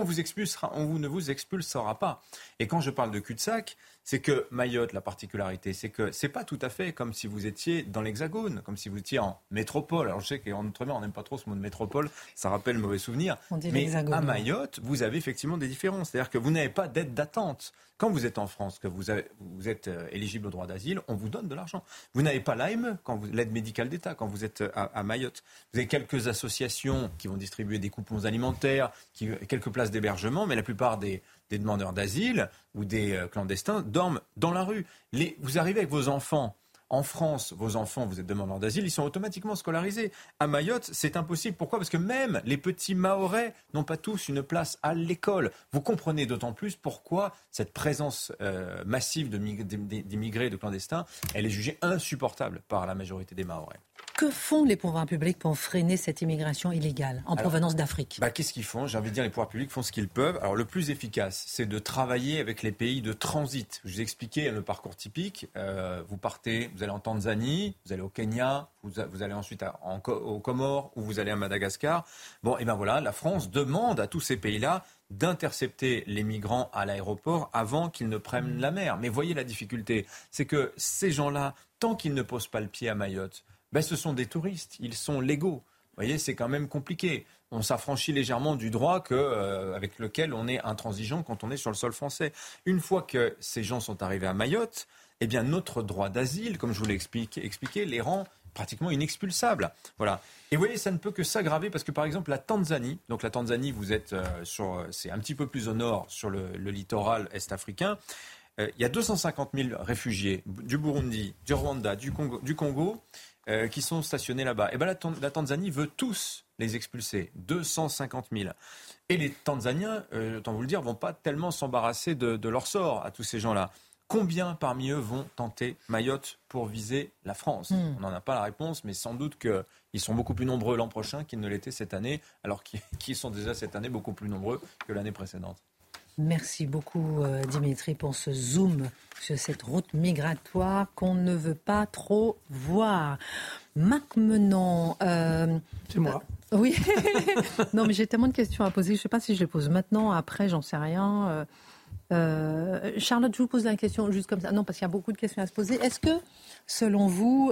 ne vous expulsera pas. Et quand je parle de cul-de-sac, c'est que Mayotte, la particularité, c'est que c'est pas tout à fait comme si vous étiez dans l'Hexagone, comme si vous étiez en métropole. Alors je sais qu'en Outre-mer, on n'aime pas trop ce mot de métropole, ça rappelle mauvais souvenirs. Mais à Mayotte, vous avez effectivement des différences. C'est-à-dire que vous n'avez pas d'aide d'attente. Quand vous êtes en France, que vous êtes éligible au droit d'asile, on vous donne de l'argent. Vous n'avez pas l'AME, l'aide médicale d'État, quand vous êtes à Mayotte. Vous avez quelques associations qui vont distribuer des coupons alimentaires, quelques places d'hébergement, mais la plupart des demandeurs d'asile ou des clandestins dorment dans la rue. Vous arrivez avec vos enfants. En France, vos enfants, vous êtes demandeurs d'asile, ils sont automatiquement scolarisés. À Mayotte, c'est impossible. Pourquoi ? Parce que même les petits Mahorais n'ont pas tous une place à l'école. Vous comprenez d'autant plus pourquoi cette présence massive d'immigrés, de clandestins, elle est jugée insupportable par la majorité des Mahorais. Que font les pouvoirs publics pour freiner cette immigration illégale en provenance d'Afrique ? Qu'est-ce qu'ils font ? J'ai envie de dire, les pouvoirs publics font ce qu'ils peuvent. Alors, le plus efficace, c'est de travailler avec les pays de transit. Je vous ai expliqué le parcours typique. Vous partez, vous allez en Tanzanie, vous allez au Kenya, vous allez ensuite aux Comores ou vous allez à Madagascar. Voilà, la France demande à tous ces pays-là d'intercepter les migrants à l'aéroport avant qu'ils ne prennent la mer. Mais voyez la difficulté, c'est que ces gens-là, tant qu'ils ne posent pas le pied à Mayotte, ce sont des touristes, ils sont légaux. Vous voyez, c'est quand même compliqué. On s'affranchit légèrement du droit avec lequel on est intransigeant quand on est sur le sol français. Une fois que ces gens sont arrivés à Mayotte, eh bien notre droit d'asile, comme je vous l'ai expliqué, les rend pratiquement inexpulsables. Voilà. Et vous voyez, ça ne peut que s'aggraver parce que, par exemple, la Tanzanie, vous êtes c'est un petit peu plus au nord, sur le littoral est-africain. Il y a 250 000 réfugiés du Burundi, du Rwanda, du Congo qui sont stationnés là-bas. Et la Tanzanie veut tous les expulser, 250 000. Et les Tanzaniens, autant vous le dire, vont pas tellement s'embarrasser de leur sort à tous ces gens-là. Combien parmi eux vont tenter Mayotte pour viser la France ? On n'en a pas la réponse, mais sans doute qu'ils sont beaucoup plus nombreux l'an prochain qu'ils ne l'étaient cette année, alors qu'ils sont déjà cette année beaucoup plus nombreux que l'année précédente. Merci beaucoup Dimitri pour ce zoom sur cette route migratoire qu'on ne veut pas trop voir. Marc Menant. C'est moi. Oui. Non mais j'ai tellement de questions à poser. Je ne sais pas si je les pose maintenant, après, j'en sais rien. Charlotte, je vous pose la question juste comme ça. Non, parce qu'il y a beaucoup de questions à se poser. Est-ce que, selon vous,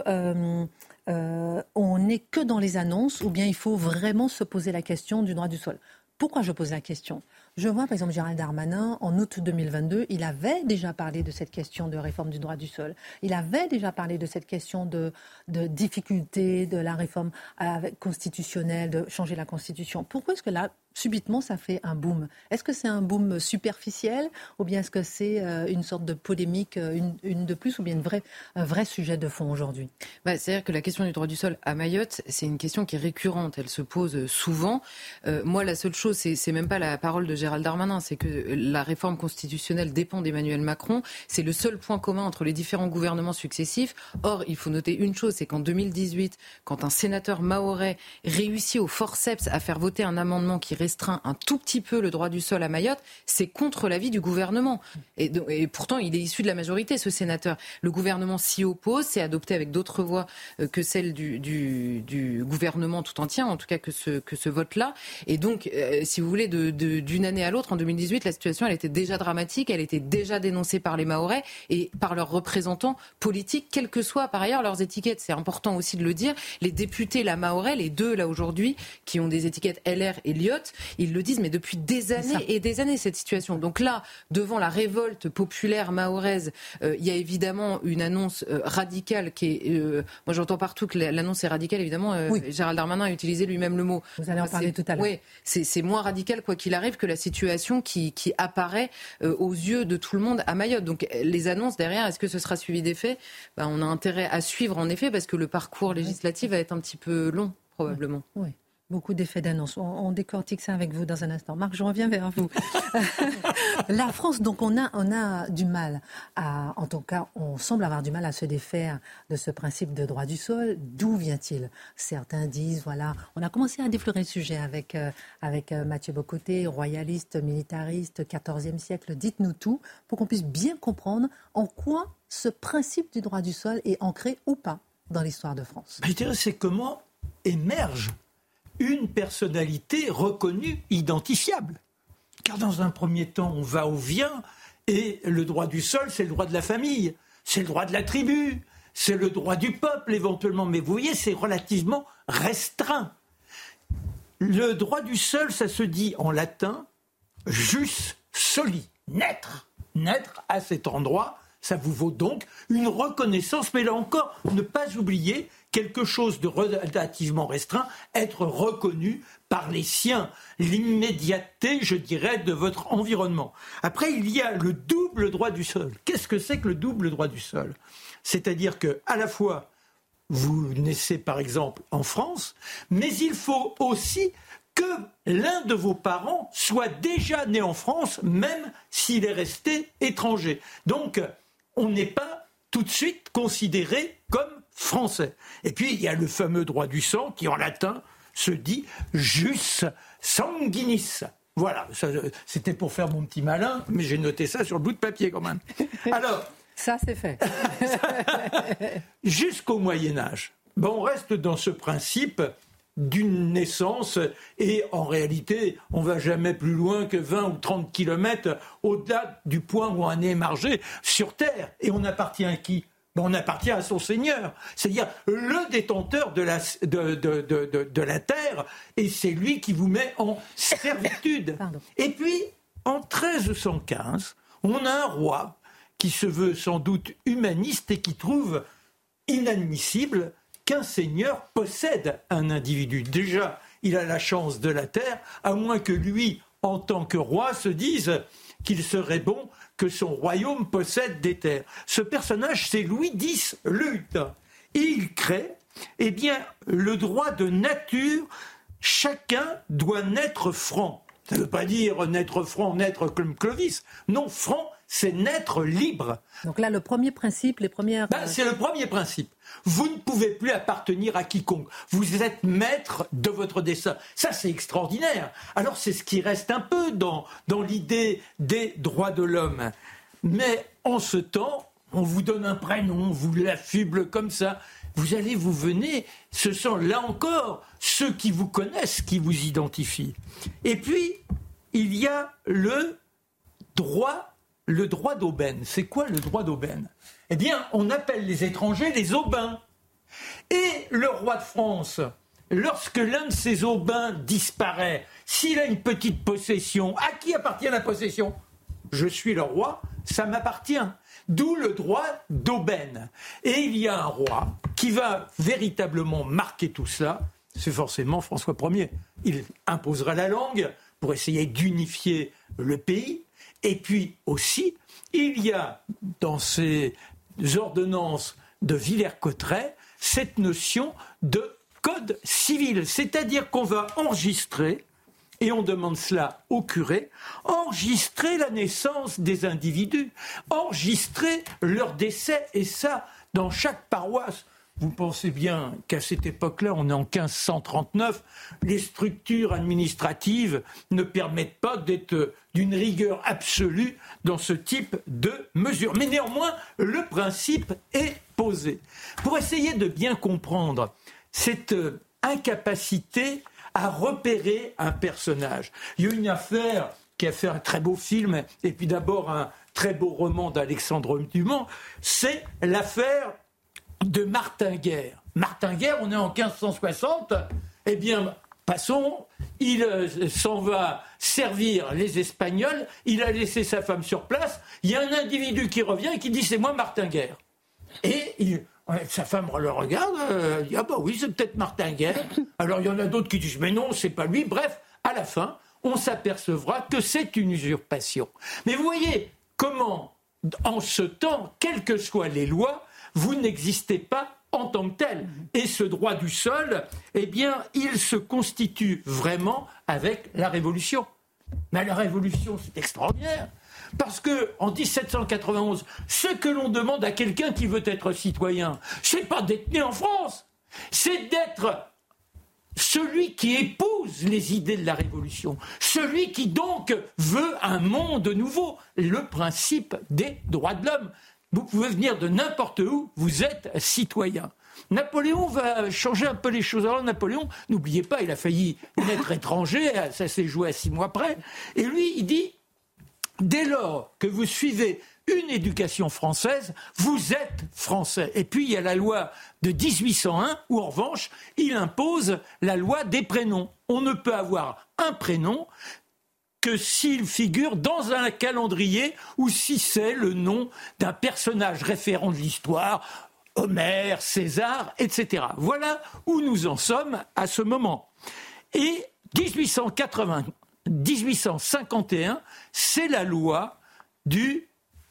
on n'est que dans les annonces ou bien il faut vraiment se poser la question du droit du sol ? Pourquoi je pose la question ? Je vois, par exemple, Gérald Darmanin, en août 2022, il avait déjà parlé de cette question de réforme du droit du sol. Il avait déjà parlé de cette question de difficulté de la réforme constitutionnelle, de changer la Constitution. Pourquoi est-ce que là, subitement, ça fait un boom ? Est-ce que c'est un boom superficiel ou bien est-ce que c'est une sorte de polémique, une de plus, ou bien un vrai sujet de fond aujourd'hui ? C'est-à-dire que la question du droit du sol à Mayotte, c'est une question qui est récurrente. Elle se pose souvent. Moi, la seule chose, c'est même pas la parole de Gérald Darmanin, c'est que la réforme constitutionnelle dépend d'Emmanuel Macron. C'est le seul point commun entre les différents gouvernements successifs. Or, il faut noter une chose, c'est qu'en 2018, quand un sénateur mahorais réussit au forceps à faire voter un amendement qui restreint un tout petit peu le droit du sol à Mayotte, c'est contre l'avis du gouvernement. Et pourtant, il est issu de la majorité, ce sénateur. Le gouvernement s'y oppose, c'est adopté avec d'autres voix que celle du gouvernement tout entier, en tout cas que ce vote-là. Et donc, si vous voulez, d'une année à l'autre, en 2018, la situation, elle était déjà dramatique, elle était déjà dénoncée par les Mahorais et par leurs représentants politiques, quelles que soient par ailleurs leurs étiquettes. C'est important aussi de le dire. Les députés, la Mahorais, les deux là aujourd'hui, qui ont des étiquettes LR et Lyotte, ils le disent, mais depuis des années et des années, cette situation. Donc là, devant la révolte populaire mahoraise, il y a évidemment une annonce radicale qui est... moi, j'entends partout que l'annonce est radicale, évidemment. Gérald Darmanin a utilisé lui-même le mot. Vous allez en parler tout à l'heure. Oui, c'est moins radical, quoi qu'il arrive, que la situation qui apparaît aux yeux de tout le monde à Mayotte. Donc les annonces derrière, est-ce que ce sera suivi des faits ? On a intérêt à suivre, en effet, parce que le parcours législatif va être un petit peu long, probablement. Oui. Beaucoup d'effets d'annonce. On décortique ça avec vous dans un instant. Marc, je reviens vers vous. La France, donc, on a du mal à, en tout cas, on semble avoir du mal à se défaire de ce principe de droit du sol. D'où vient-il ? Certains disent, voilà, on a commencé à déflorer le sujet avec Mathieu Bocoté, royaliste, militariste, 14e siècle. Dites-nous tout pour qu'on puisse bien comprendre en quoi ce principe du droit du sol est ancré ou pas dans l'histoire de France. Je dirais, c'est comment émerge une personnalité reconnue, identifiable. Car dans un premier temps, on va au vient, et le droit du sol, c'est le droit de la famille, c'est le droit de la tribu, c'est le droit du peuple éventuellement. Mais vous voyez, c'est relativement restreint. Le droit du sol, ça se dit en latin « jus soli », naître. Naître à cet endroit, ça vous vaut donc une reconnaissance, mais là encore, ne pas oublier quelque chose de relativement restreint, être reconnu par les siens, l'immédiateté, je dirais, de votre environnement. Après, il y a le double droit du sol. Qu'est-ce que c'est que le double droit du sol ? C'est-à-dire que, à la fois, vous naissez par exemple en France, mais il faut aussi que l'un de vos parents soit déjà né en France, même s'il est resté étranger. Donc, on n'est pas tout de suite considéré comme français. Et puis, il y a le fameux droit du sang qui, en latin, se dit « jus sanguinis ». Voilà, ça, c'était pour faire mon petit malin, mais j'ai noté ça sur le bout de papier quand même. Alors, ça, c'est fait. Jusqu'au Moyen-Âge, on reste dans ce principe d'une naissance, et en réalité, on ne va jamais plus loin que 20 ou 30 kilomètres au-delà du point où on est émargé sur Terre. Et on appartient à qui ? On appartient à son Seigneur, c'est-à-dire le détenteur de la terre, et c'est lui qui vous met en servitude. Et puis, en 1315, on a un roi qui se veut sans doute humaniste et qui trouve inadmissible qu'un seigneur possède un individu. Déjà, il a la chance de la terre, à moins que lui, en tant que roi, se dise qu'il serait bon que son royaume possède des terres. Ce personnage, c'est Louis X le Hutin. Et il crée, le droit de nature, chacun doit naître franc. Ça ne veut pas dire naître franc, naître comme Clovis. Non, franc, c'est naître libre. Donc là, le premier principe, les premières... c'est le premier principe. Vous ne pouvez plus appartenir à quiconque. Vous êtes maître de votre destin. Ça, c'est extraordinaire. Alors, c'est ce qui reste un peu dans l'idée des droits de l'homme. Mais en ce temps, on vous donne un prénom, on vous l'affuble comme ça. Vous allez, vous venez, ce sont là encore ceux qui vous connaissent, qui vous identifient. Et puis, il y a le droit d'aubaine. C'est quoi le droit d'aubaine ? Eh bien, on appelle les étrangers les aubains. Et le roi de France, lorsque l'un de ses aubains disparaît, s'il a une petite possession, à qui appartient la possession ? Je suis le roi, ça m'appartient. D'où le droit d'aubaine. Et il y a un roi qui va véritablement marquer tout ça, c'est forcément François Ier. Il imposera la langue pour essayer d'unifier le pays. Et puis aussi, il y a dans ces ordonnances de Villers-Cotterêts cette notion de code civil. C'est-à-dire qu'on va enregistrer et on demande cela au curé, enregistrer la naissance des individus, enregistrer leur décès, et ça, dans chaque paroisse. Vous pensez bien qu'à cette époque-là, on est en 1539, les structures administratives ne permettent pas d'être d'une rigueur absolue dans ce type de mesures. Mais néanmoins, le principe est posé. Pour essayer de bien comprendre cette incapacité à repérer un personnage, il y a une affaire qui a fait un très beau film, et puis d'abord un très beau roman d'Alexandre Dumas, c'est l'affaire de Martinguer. Martinguer, on est en 1560, eh bien, passons, il s'en va servir les Espagnols, il a laissé sa femme sur place, il y a un individu qui revient et qui dit « c'est moi Martinguer ». Et sa femme le regarde, elle dit « ah bah oui, c'est peut-être Martinguer ». Alors il y en a d'autres qui disent « mais non, c'est pas lui ». Bref, à la fin, on s'apercevra que c'est une usurpation. Mais vous voyez comment, en ce temps, quelles que soient les lois, vous n'existez pas en tant que tel. Et ce droit du sol, eh bien, il se constitue vraiment avec la Révolution. Mais la Révolution, c'est extraordinaire. Parce qu'en 1791, ce que l'on demande à quelqu'un qui veut être citoyen, c'est pas d'être né en France, c'est d'être celui qui épouse les idées de la Révolution, celui qui donc veut un monde nouveau, le principe des droits de l'homme. Vous pouvez venir de n'importe où, vous êtes citoyen. Napoléon va changer un peu les choses. Alors Napoléon, n'oubliez pas, il a failli naître étranger, ça s'est joué à 6 mois près. Et lui, il dit, dès lors que vous suivez une éducation française, vous êtes français. Et puis il y a la loi de 1801, où en revanche, il impose la loi des prénoms. On ne peut avoir un prénom que s'il figure dans un calendrier ou si c'est le nom d'un personnage référent de l'histoire, Homère, César, etc. Voilà où nous en sommes à ce moment. Et 1851, c'est la loi du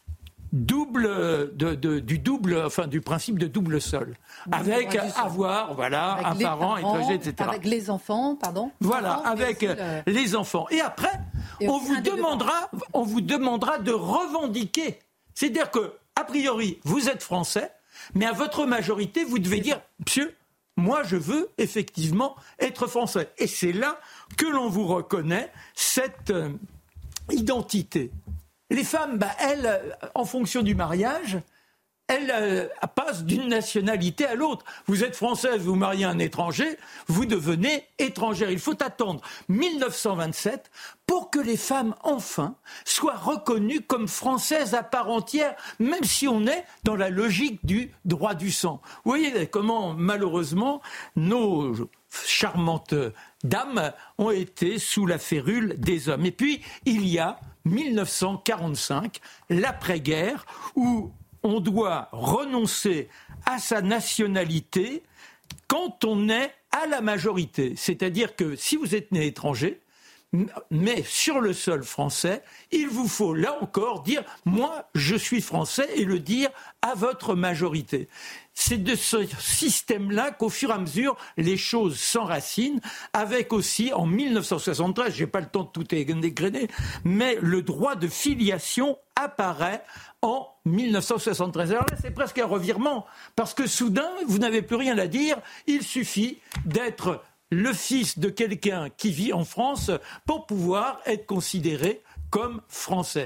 principe de double sol, avec avoir, voilà, avec un parent étranger, etc. Avec les enfants, pardon. Voilà, avec les enfants. Et après, on vous demandera de revendiquer. C'est-à-dire que, a priori, vous êtes français, mais à votre majorité, vous devez dire, monsieur, moi, je veux effectivement être français. Et c'est là que l'on vous reconnaît cette identité. Les femmes, elles, en fonction du mariage, elles passent d'une nationalité à l'autre. Vous êtes française, vous mariez un étranger, vous devenez étrangère. Il faut attendre 1927 pour que les femmes, enfin, soient reconnues comme françaises à part entière, même si on est dans la logique du droit du sang. Vous voyez comment, malheureusement, nos charmantes dames ont été sous la férule des hommes. Et puis, il y a 1945, l'après-guerre, où on doit renoncer à sa nationalité quand on est à la majorité. C'est-à-dire que si vous êtes né étranger, mais sur le sol français, il vous faut là encore dire « moi, je suis français » et le dire à votre majorité. C'est de ce système-là qu'au fur et à mesure, les choses s'enracinent, avec aussi, en 1973, je n'ai pas le temps de tout dégrainer, mais le droit de filiation apparaît en 1973. Alors là, c'est presque un revirement, parce que soudain, vous n'avez plus rien à dire, il suffit d'être le fils de quelqu'un qui vit en France pour pouvoir être considéré comme français.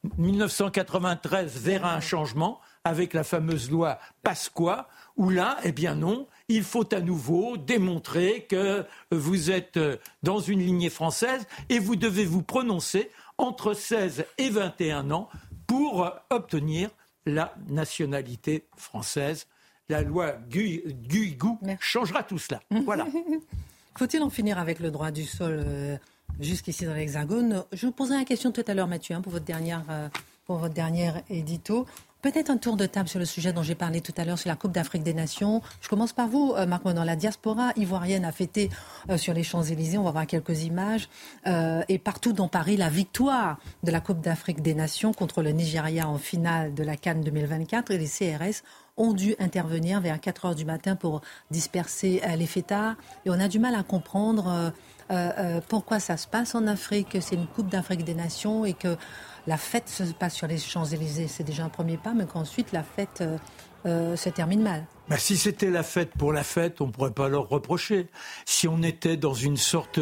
1993 verra un changement avec la fameuse loi Pasqua, où là, eh bien non, il faut à nouveau démontrer que vous êtes dans une lignée française et vous devez vous prononcer entre 16 et 21 ans pour obtenir la nationalité française. La loi Guigou changera tout cela. Voilà. Faut-il en finir avec le droit du sol jusqu'ici dans l'Hexagone ? Je vous posais la question tout à l'heure, Mathieu, pour votre dernière édito. Peut-être un tour de table sur le sujet dont j'ai parlé tout à l'heure, sur la Coupe d'Afrique des Nations. Je commence par vous, Marc Menon. La diaspora ivoirienne a fêté sur les Champs-Élysées, on va voir quelques images, et partout dans Paris, la victoire de la Coupe d'Afrique des Nations contre le Nigeria en finale de la CAN 2024. Et les CRS ont dû intervenir vers 4 heures du matin pour disperser les fêtards. Et on a du mal à comprendre pourquoi ça se passe en Afrique, c'est une Coupe d'Afrique des Nations et que la fête se passe sur les Champs-Élysées. C'est déjà un premier pas, mais qu'ensuite la fête se termine mal. Si c'était la fête pour la fête, on ne pourrait pas leur reprocher. Si on était dans une sorte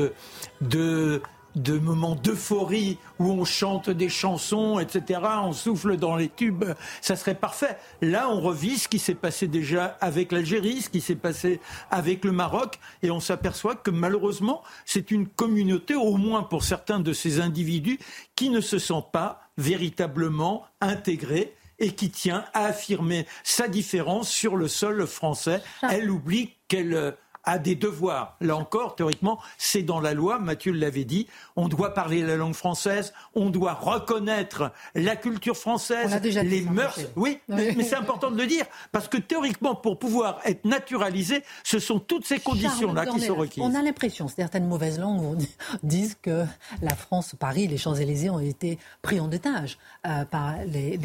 de moment d'euphorie où on chante des chansons, etc., on souffle dans les tubes, ça serait parfait. Là, on revit ce qui s'est passé déjà avec l'Algérie, ce qui s'est passé avec le Maroc, et on s'aperçoit que malheureusement, c'est une communauté, au moins pour certains de ces individus, qui ne se sent pas véritablement intégrée et qui tient à affirmer sa différence sur le sol français. Elle oublie qu'elle a des devoirs. Là encore, théoriquement, c'est dans la loi, Mathieu l'avait dit, on doit parler la langue française, on doit reconnaître la culture française, les mœurs. Oui, mais c'est important de le dire, parce que théoriquement, pour pouvoir être naturalisé, ce sont toutes ces conditions-là qui sont requises. On a l'impression, certaines mauvaises langues disent que la France, Paris, les Champs-Élysées ont été pris en otage par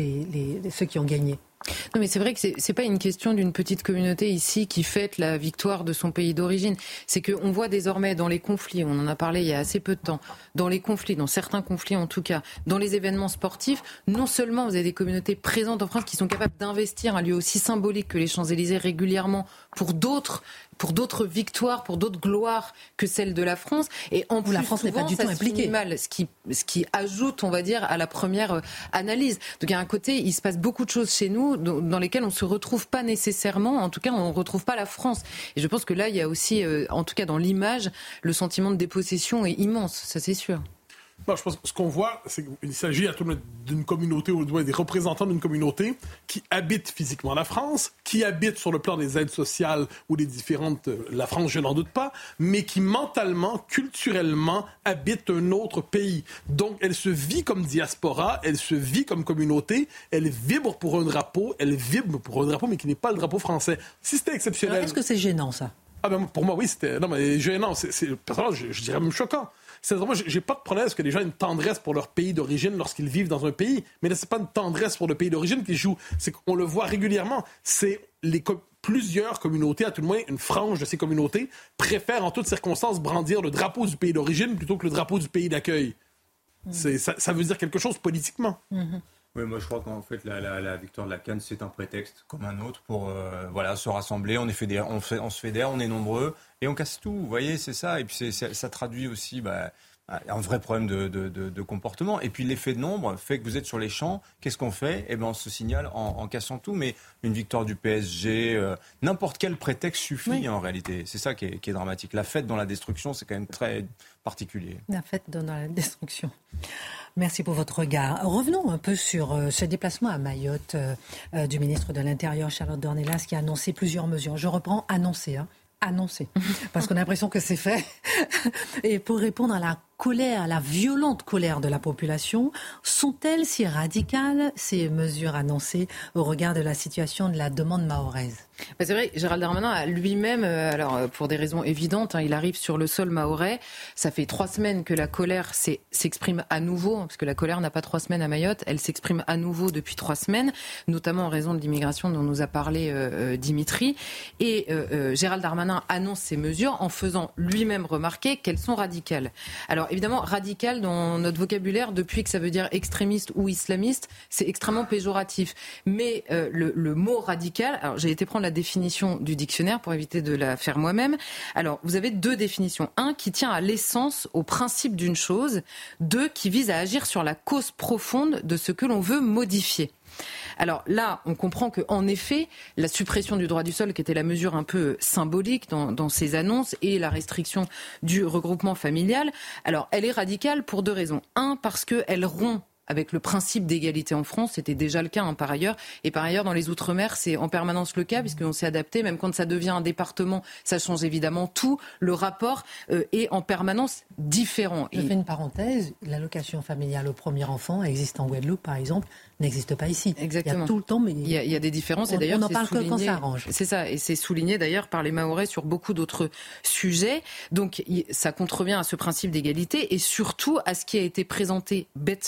ceux qui ont gagné. Non, mais c'est vrai que c'est pas une question d'une petite communauté ici qui fête la victoire de son pays d'origine. C'est qu'on voit désormais dans les conflits, on en a parlé il y a assez peu de temps, dans les conflits, dans certains conflits en tout cas, dans les événements sportifs, non seulement vous avez des communautés présentes en France qui sont capables d'investir un lieu aussi symbolique que les Champs-Élysées régulièrement pour d'autres victoires, pour d'autres gloires que celles de la France. Et en plus, la France n'est pas du tout impliquée. Mal, ce qui ajoute, on va dire, à la première analyse. Donc, il y a un côté, il se passe beaucoup de choses chez nous dans lesquelles on ne se retrouve pas nécessairement. En tout cas, on ne retrouve pas la France. Et je pense que là, il y a aussi, en tout cas dans l'image, le sentiment de dépossession est immense. Ça, c'est sûr. Non, je pense que ce qu'on voit, c'est qu'il s'agit à tout le monde d'une communauté, ou des représentants d'une communauté qui habitent physiquement la France, qui habitent sur le plan des aides sociales ou des différentes... La France, je n'en doute pas, mais qui mentalement, culturellement, habitent un autre pays. Donc, elle se vit comme diaspora, elle se vit comme communauté, elle vibre pour un drapeau, mais qui n'est pas le drapeau français. Si c'était exceptionnel... Alors, est-ce que c'est gênant, ça? Pour moi, oui, c'était... Non, mais gênant, personnellement, je dirais même choquant. C'est-à-dire, moi, j'ai pas de problème parce que les gens ont une tendresse pour leur pays d'origine lorsqu'ils vivent dans un pays. Mais là, c'est pas une tendresse pour le pays d'origine qui joue. C'est qu'on le voit régulièrement. C'est plusieurs communautés, à tout le moins une frange de ces communautés, préfèrent en toutes circonstances brandir le drapeau du pays d'origine plutôt que le drapeau du pays d'accueil. Ça veut dire quelque chose politiquement. Oui, moi je crois qu'en fait la victoire de la CAN c'est un prétexte comme un autre pour se rassembler, on se fédère, on est nombreux et on casse tout, vous voyez, c'est ça. Et puis ça traduit aussi un vrai problème de comportement. Et puis l'effet de nombre fait que vous êtes sur les champs, qu'est-ce qu'on fait ? On se signale en cassant tout. Mais une victoire du PSG, n'importe quel prétexte suffit en réalité. C'est ça qui est dramatique. La fête dans la destruction, c'est quand même très particulier. La fête dans la destruction. Merci pour votre regard. Revenons un peu sur ce déplacement à Mayotte du ministre de l'Intérieur, Charlotte Dornelas, qui a annoncé plusieurs mesures. Je reprends annoncé, parce qu'on a l'impression que c'est fait. Et pour répondre à la colère, à la violente colère de la population, sont-elles si radicales, ces mesures annoncées, au regard de la situation de la demande mahoraise ? C'est vrai, Gérald Darmanin a lui-même, alors pour des raisons évidentes, il arrive sur le sol mahorais. Ça fait 3 semaines que la colère s'exprime à nouveau, parce que la colère n'a pas 3 semaines à Mayotte, elle s'exprime à nouveau depuis 3 semaines, notamment en raison de l'immigration dont nous a parlé Dimitri. Et Gérald Darmanin annonce ces mesures en faisant lui-même remarquer qu'elles sont radicales. Alors évidemment, radical dans notre vocabulaire, depuis que ça veut dire extrémiste ou islamiste, c'est extrêmement péjoratif. Mais le mot radical, alors j'ai été prendre la définition du dictionnaire pour éviter de la faire moi-même. Alors, vous avez 2 définitions. 1 qui tient à l'essence, au principe d'une chose. 2 qui vise à agir sur la cause profonde de ce que l'on veut modifier. Alors là, on comprend qu'en effet, la suppression du droit du sol, qui était la mesure un peu symbolique dans ces annonces, et la restriction du regroupement familial, alors elle est radicale pour 2 raisons. 1, parce qu'elle rompt avec le principe d'égalité en France, c'était déjà le cas par ailleurs. Et par ailleurs, dans les Outre-mer, c'est en permanence le cas, puisqu'on s'est adapté. Même quand ça devient un département, ça change évidemment tout. Le rapport est en permanence différent. Je fais une parenthèse. L'allocation familiale au premier enfant existe en Guadeloupe, par exemple, n'existe pas ici. Exactement. Il y a tout le temps, mais il y a des différences. Et d'ailleurs, on n'en parle que quand ça arrange. C'est ça. Et c'est souligné d'ailleurs par les Mahorais sur beaucoup d'autres sujets. Donc, ça contrevient à ce principe d'égalité et surtout à ce qui a été présenté bêtement comme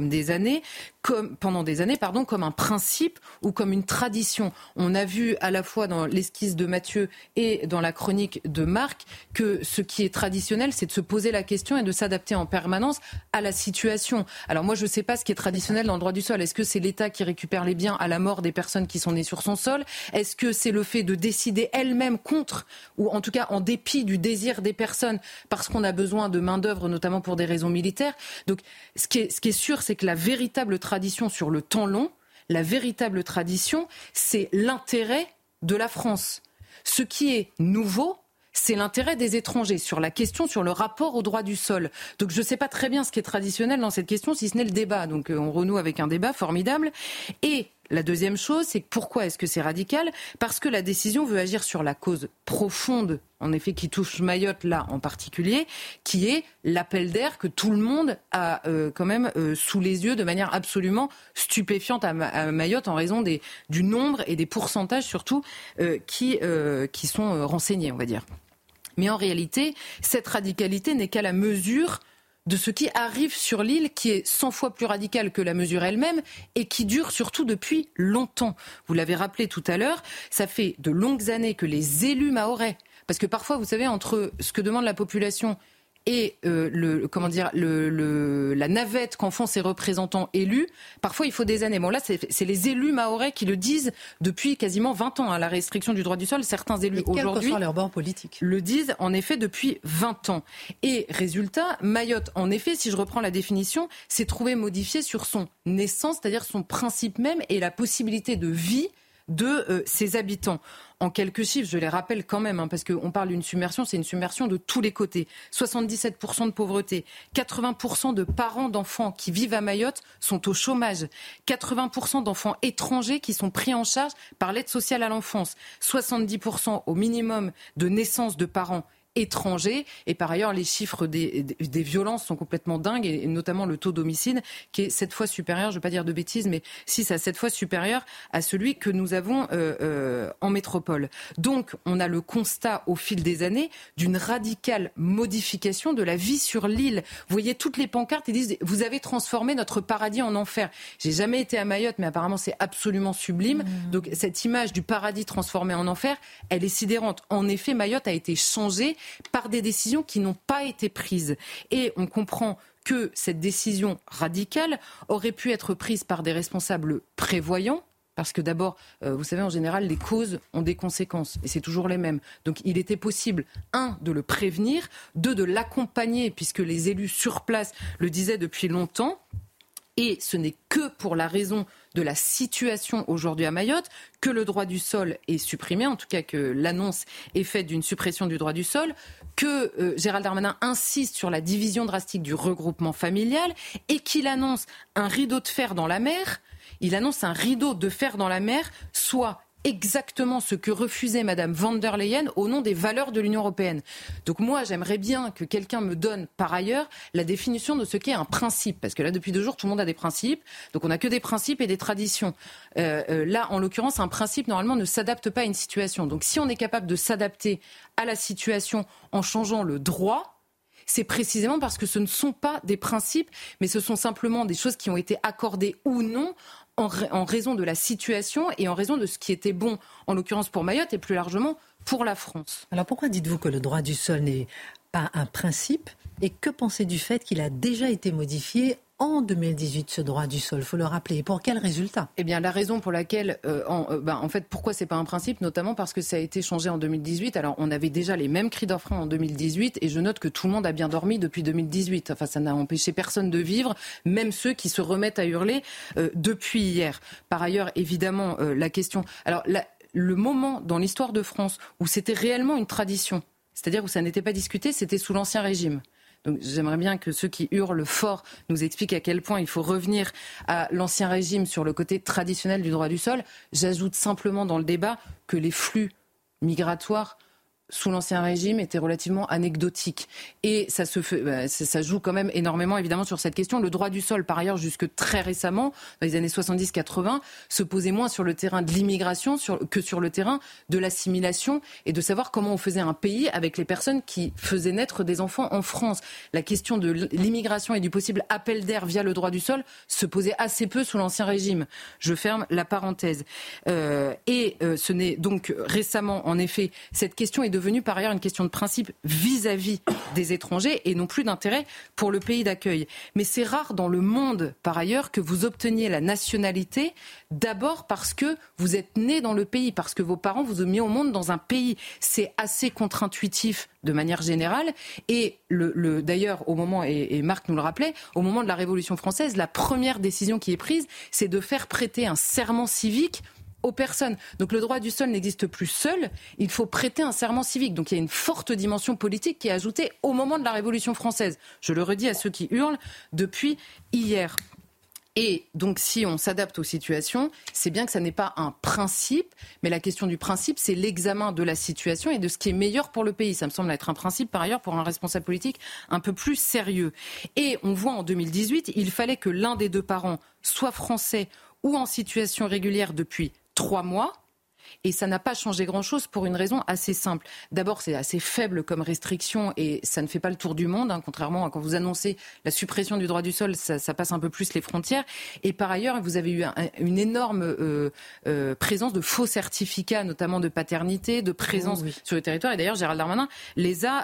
pendant des années, comme un principe ou comme une tradition. On a vu à la fois dans l'esquisse de Mathieu et dans la chronique de Marc que ce qui est traditionnel, c'est de se poser la question et de s'adapter en permanence à la situation. Alors moi, je ne sais pas ce qui est traditionnel dans le droit du sol. Est-ce que c'est l'État qui récupère les biens à la mort des personnes qui sont nées sur son sol ? Est-ce que c'est le fait de décider elle-même contre, ou en tout cas en dépit du désir des personnes, parce qu'on a besoin de main-d'œuvre, notamment pour des raisons militaires ? Donc ce qui est sûr, c'est que la véritable tradition sur le temps long, la véritable tradition, c'est l'intérêt de la France. Ce qui est nouveau, c'est l'intérêt des étrangers sur la question, sur le rapport au droit du sol. Donc je ne sais pas très bien ce qui est traditionnel dans cette question, si ce n'est le débat. Donc on renoue avec un débat formidable. Et la deuxième chose, c'est pourquoi est-ce que c'est radical ? Parce que la décision veut agir sur la cause profonde, en effet, qui touche Mayotte là en particulier, qui est l'appel d'air que tout le monde a quand même sous les yeux de manière absolument stupéfiante à Mayotte en raison du nombre et des pourcentages surtout qui sont renseignés, on va dire. Mais en réalité, cette radicalité n'est qu'à la mesure de ce qui arrive sur l'île, qui est 100 fois plus radical que la mesure elle-même et qui dure surtout depuis longtemps. Vous l'avez rappelé tout à l'heure, ça fait de longues années que les élus mahorais, parce que parfois, vous savez, entre ce que demande la population et la navette qu'en font ses représentants élus, parfois il faut des années. Bon là, c'est les élus mahorais qui le disent depuis quasiment 20 ans, la restriction du droit du sol. Certains élus aujourd'hui leur bord politique le disent en effet depuis 20 ans. Et résultat, Mayotte, en effet, si je reprends la définition, s'est trouvé modifié sur son essence, c'est-à-dire son principe même et la possibilité de vie de ses habitants. En quelques chiffres, je les rappelle quand même, parce qu'on parle d'une submersion, c'est une submersion de tous les côtés. 77% de pauvreté, 80% de parents d'enfants qui vivent à Mayotte sont au chômage, 80% d'enfants étrangers qui sont pris en charge par l'aide sociale à l'enfance, 70% au minimum de naissances de parents étrangers. Et par ailleurs, les chiffres des violences sont complètement dingues, et notamment le taux d'homicide qui est 7 fois supérieur, je ne vais pas dire de bêtises, mais 6 à 7 fois supérieur à celui que nous avons en métropole. Donc, on a le constat au fil des années d'une radicale modification de la vie sur l'île. Vous voyez toutes les pancartes, ils disent « Vous avez transformé notre paradis en enfer ». J'ai jamais été à Mayotte, mais apparemment c'est absolument sublime. Donc, cette image du paradis transformé en enfer, elle est sidérante. En effet, Mayotte a été changée par des décisions qui n'ont pas été prises. Et on comprend que cette décision radicale aurait pu être prise par des responsables prévoyants, parce que d'abord, vous savez, en général, les causes ont des conséquences, et c'est toujours les mêmes. Donc il était possible, 1, de le prévenir, 2, de l'accompagner, puisque les élus sur place le disaient depuis longtemps. Et ce n'est que pour la raison de la situation aujourd'hui à Mayotte que le droit du sol est supprimé, en tout cas que l'annonce est faite d'une suppression du droit du sol, que Gérald Darmanin insiste sur la division drastique du regroupement familial et qu'il annonce un rideau de fer dans la mer. Il annonce un rideau de fer dans la mer, soit exactement ce que refusait Madame von der Leyen au nom des valeurs de l'Union européenne. Donc moi, j'aimerais bien que quelqu'un me donne par ailleurs la définition de ce qu'est un principe. Parce que là, depuis 2 jours, tout le monde a des principes. Donc on n'a que des principes et des traditions. Là, en l'occurrence, un principe, normalement, ne s'adapte pas à une situation. Donc si on est capable de s'adapter à la situation en changeant le droit, c'est précisément parce que ce ne sont pas des principes, mais ce sont simplement des choses qui ont été accordées ou non en raison de la situation et en raison de ce qui était bon, en l'occurrence pour Mayotte et plus largement pour la France. Alors pourquoi dites-vous que le droit du sol n'est pas un principe, et que pensez du fait qu'il a déjà été modifié en 2018, ce droit du sol, il faut le rappeler. Et pour quel résultat ? Eh bien, la raison pour laquelle, en fait, pourquoi c'est pas un principe, notamment parce que ça a été changé en 2018. Alors, on avait déjà les mêmes cris d'orfraie en 2018, et je note que tout le monde a bien dormi depuis 2018. Enfin, ça n'a empêché personne de vivre, même ceux qui se remettent à hurler depuis hier. Par ailleurs, évidemment, la question... Alors, le moment dans l'histoire de France où c'était réellement une tradition, c'est-à-dire où ça n'était pas discuté, c'était sous l'Ancien Régime. Donc j'aimerais bien que ceux qui hurlent fort nous expliquent à quel point il faut revenir à l'Ancien Régime sur le côté traditionnel du droit du sol. J'ajoute simplement dans le débat que les flux migratoires sous l'Ancien Régime était relativement anecdotique. Et ça joue quand même énormément, évidemment, sur cette question. Le droit du sol, par ailleurs, jusque très récemment, dans les années 70-80, se posait moins sur le terrain de l'immigration que sur le terrain de l'assimilation et de savoir comment on faisait un pays avec les personnes qui faisaient naître des enfants en France. La question de l'immigration et du possible appel d'air via le droit du sol se posait assez peu sous l'Ancien Régime. Je ferme la parenthèse. Ce n'est donc récemment, en effet, cette question est devenue par ailleurs une question de principe vis-à-vis des étrangers et non plus d'intérêt pour le pays d'accueil. Mais c'est rare dans le monde, par ailleurs, que vous obteniez la nationalité d'abord parce que vous êtes né dans le pays, parce que vos parents vous ont mis au monde dans un pays. C'est assez contre-intuitif de manière générale. Et d'ailleurs, au moment, et Marc nous le rappelait, au moment de la Révolution française, la première décision qui est prise, c'est de faire prêter un serment civique aux personnes. Donc le droit du sol n'existe plus seul, il faut prêter un serment civique. Donc il y a une forte dimension politique qui est ajoutée au moment de la Révolution française. Je le redis à ceux qui hurlent depuis hier. Et donc si on s'adapte aux situations, c'est bien que ça n'est pas un principe, mais la question du principe, c'est l'examen de la situation et de ce qui est meilleur pour le pays. Ça me semble être un principe, par ailleurs, pour un responsable politique un peu plus sérieux. Et on voit en 2018, il fallait que l'un des deux parents soit français ou en situation régulière depuis 3 mois, et ça n'a pas changé grand-chose pour une raison assez simple. D'abord, c'est assez faible comme restriction et ça ne fait pas le tour du monde, contrairement à quand vous annoncez la suppression du droit du sol, ça passe un peu plus les frontières. Et par ailleurs, vous avez eu une énorme présence de faux certificats, notamment de paternité, de présence sur le territoire. Et d'ailleurs, Gérald Darmanin les a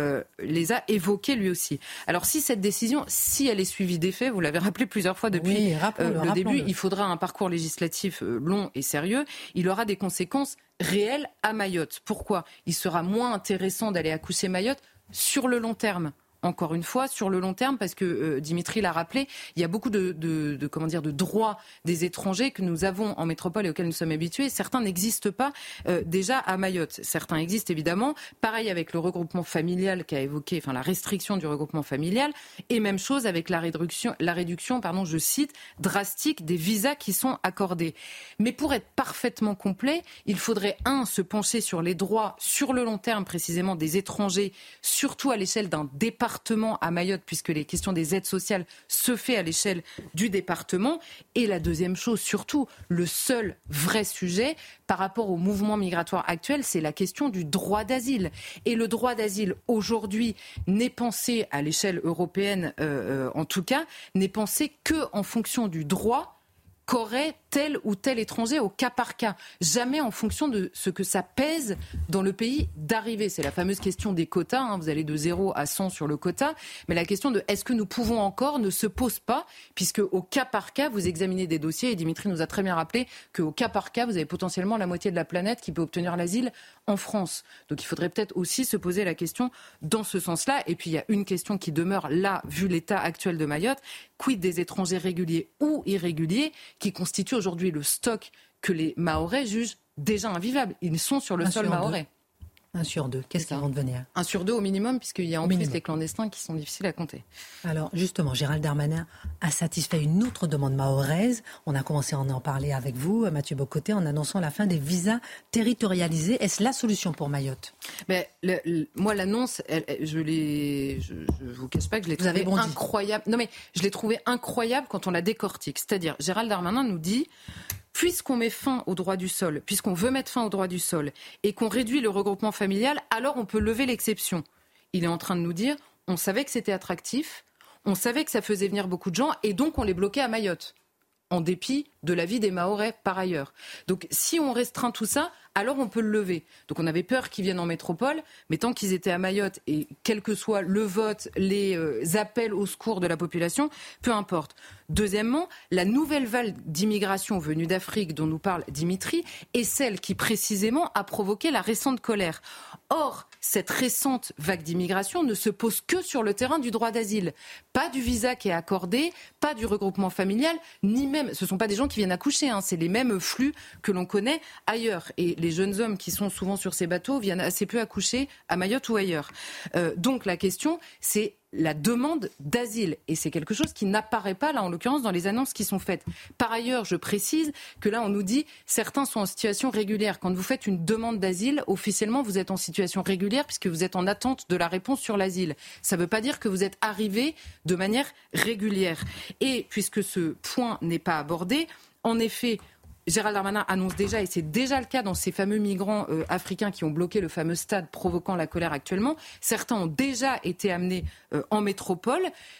évoqués lui aussi. Alors si cette décision, si elle est suivie des faits, vous l'avez rappelé plusieurs fois depuis le début, il faudra un parcours législatif long et sérieux. Il aura des conséquences réelles à Mayotte. Pourquoi ? Il sera moins intéressant d'aller accoucher Mayotte sur le long terme. Encore une fois, sur le long terme, parce que Dimitri l'a rappelé, il y a beaucoup de droits des étrangers que nous avons en métropole et auxquels nous sommes habitués. Certains n'existent pas déjà à Mayotte. Certains existent évidemment. Pareil avec le regroupement familial qu'a évoqué, la restriction du regroupement familial. Et même chose avec la réduction, je cite, drastique des visas qui sont accordés. Mais pour être parfaitement complet, il faudrait, se pencher sur les droits sur le long terme précisément des étrangers, surtout à l'échelle d'un département à Mayotte, puisque les questions des aides sociales se fait à l'échelle du département. Et la deuxième chose, surtout, le seul vrai sujet par rapport au mouvement migratoire actuel, c'est la question du droit d'asile. Et le droit d'asile, aujourd'hui, n'est pensé à l'échelle européenne, en tout cas, n'est pensé qu'en fonction du droit qu'aurait tel ou tel étranger au cas par cas. Jamais en fonction de ce que ça pèse dans le pays d'arrivée. C'est la fameuse question des quotas. Vous allez de 0 à 100 sur le quota. Mais la question de est-ce que nous pouvons encore ne se pose pas, puisque au cas par cas, vous examinez des dossiers. Et Dimitri nous a très bien rappelé qu'au cas par cas, vous avez potentiellement la moitié de la planète qui peut obtenir l'asile en France. Donc il faudrait peut-être aussi se poser la question dans ce sens-là. Et puis il y a une question qui demeure là, vu l'état actuel de Mayotte. Quid des étrangers réguliers ou irréguliers qui constituent aujourd'hui le stock que les Mahorais jugent déjà invivable. Ils sont sur le sol mahorais. 1 sur 2, qu'est-ce qu'ils vont devenir ? 1 sur 2 au minimum, puisqu'il y a en plus les clandestins qui sont difficiles à compter. Alors justement, Gérald Darmanin a satisfait une autre demande mahoraise. On a commencé à en parler avec vous, Mathieu Bocoté, en annonçant la fin des visas territorialisés. Est-ce la solution pour Mayotte ? Moi, l'annonce, je ne vous cache pas que je l'ai trouvée incroyable. Non mais je l'ai trouvée incroyable quand on la décortique. C'est-à-dire, Gérald Darmanin nous dit... Puisqu'on met fin au droit du sol, puisqu'on veut mettre fin au droit du sol et qu'on réduit le regroupement familial, alors on peut lever l'exception. Il est en train de nous dire, on savait que c'était attractif, on savait que ça faisait venir beaucoup de gens et donc on les bloquait à Mayotte, en dépit de l'avis des Mahorais par ailleurs. Donc si on restreint tout ça, alors on peut le lever. Donc on avait peur qu'ils viennent en métropole, mais tant qu'ils étaient à Mayotte, et quel que soit le vote, les appels au secours de la population, peu importe. Deuxièmement, la nouvelle vague d'immigration venue d'Afrique dont nous parle Dimitri est celle qui précisément a provoqué la récente colère. Or, cette récente vague d'immigration ne se pose que sur le terrain du droit d'asile. Pas du visa qui est accordé, pas du regroupement familial, ni même, ce ne sont pas des gens qui viennent accoucher, c'est les mêmes flux que l'on connaît ailleurs. Et les jeunes hommes qui sont souvent sur ces bateaux viennent assez peu accoucher à Mayotte ou ailleurs. Donc la question, c'est la demande d'asile. Et c'est quelque chose qui n'apparaît pas, là, en l'occurrence, dans les annonces qui sont faites. Par ailleurs, je précise que là, on nous dit certains sont en situation régulière. Quand vous faites une demande d'asile, officiellement, vous êtes en situation régulière puisque vous êtes en attente de la réponse sur l'asile. Ça ne veut pas dire que vous êtes arrivé de manière régulière. Et puisque ce point n'est pas abordé, en effet, Gérald Darmanin annonce déjà, et c'est déjà le cas dans ces fameux migrants africains qui ont bloqué le fameux stade provoquant la colère actuellement, certains ont déjà été amenés en métropole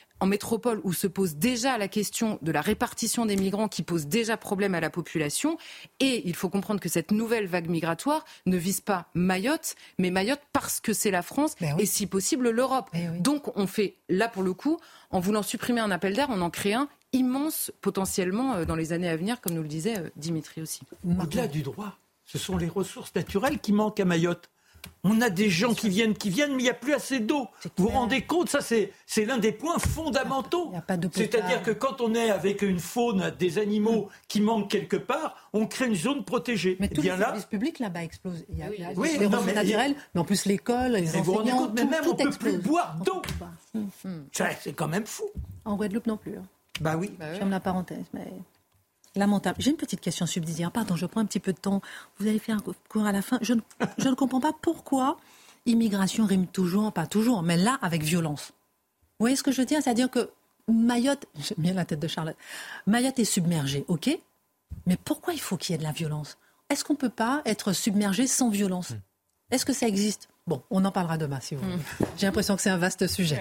où se pose déjà la question de la répartition des migrants qui pose déjà problème à la population. Et il faut comprendre que cette nouvelle vague migratoire ne vise pas Mayotte, mais Mayotte parce que c'est la France et si possible l'Europe. Donc on fait, là pour le coup, en voulant supprimer un appel d'air, on en crée un immense potentiellement dans les années à venir, comme nous le disait Dimitri aussi. Au-delà du droit, ce sont les ressources naturelles qui manquent à Mayotte. On a des gens qui viennent, mais il n'y a plus assez d'eau. Vous vous rendez compte, ça c'est l'un des points fondamentaux. C'est-à-dire que quand on est avec une faune, des animaux qui manquent quelque part, on crée une zone protégée. Mais tous les services publics là-bas explosent. Il y a les ressources naturelles, mais en plus l'école, les enseignants, mais même on ne peut plus boire d'eau. Ça, c'est quand même fou. En Guadeloupe non plus. Bah oui. Je ferme la parenthèse, mais lamentable. J'ai une petite question subsidiaire. Pardon, je prends un petit peu de temps. Vous allez faire un cours à la fin. Je ne comprends pas pourquoi immigration rime toujours, pas toujours, mais là, avec violence. Vous voyez ce que je veux dire ? C'est-à-dire que Mayotte, j'aime bien la tête de Charlotte, Mayotte est submergée, ok ? Mais pourquoi il faut qu'il y ait de la violence ? Est-ce qu'on ne peut pas être submergé sans violence ? Est-ce que ça existe ? Bon, on en parlera demain, si vous voulez. J'ai l'impression que c'est un vaste sujet.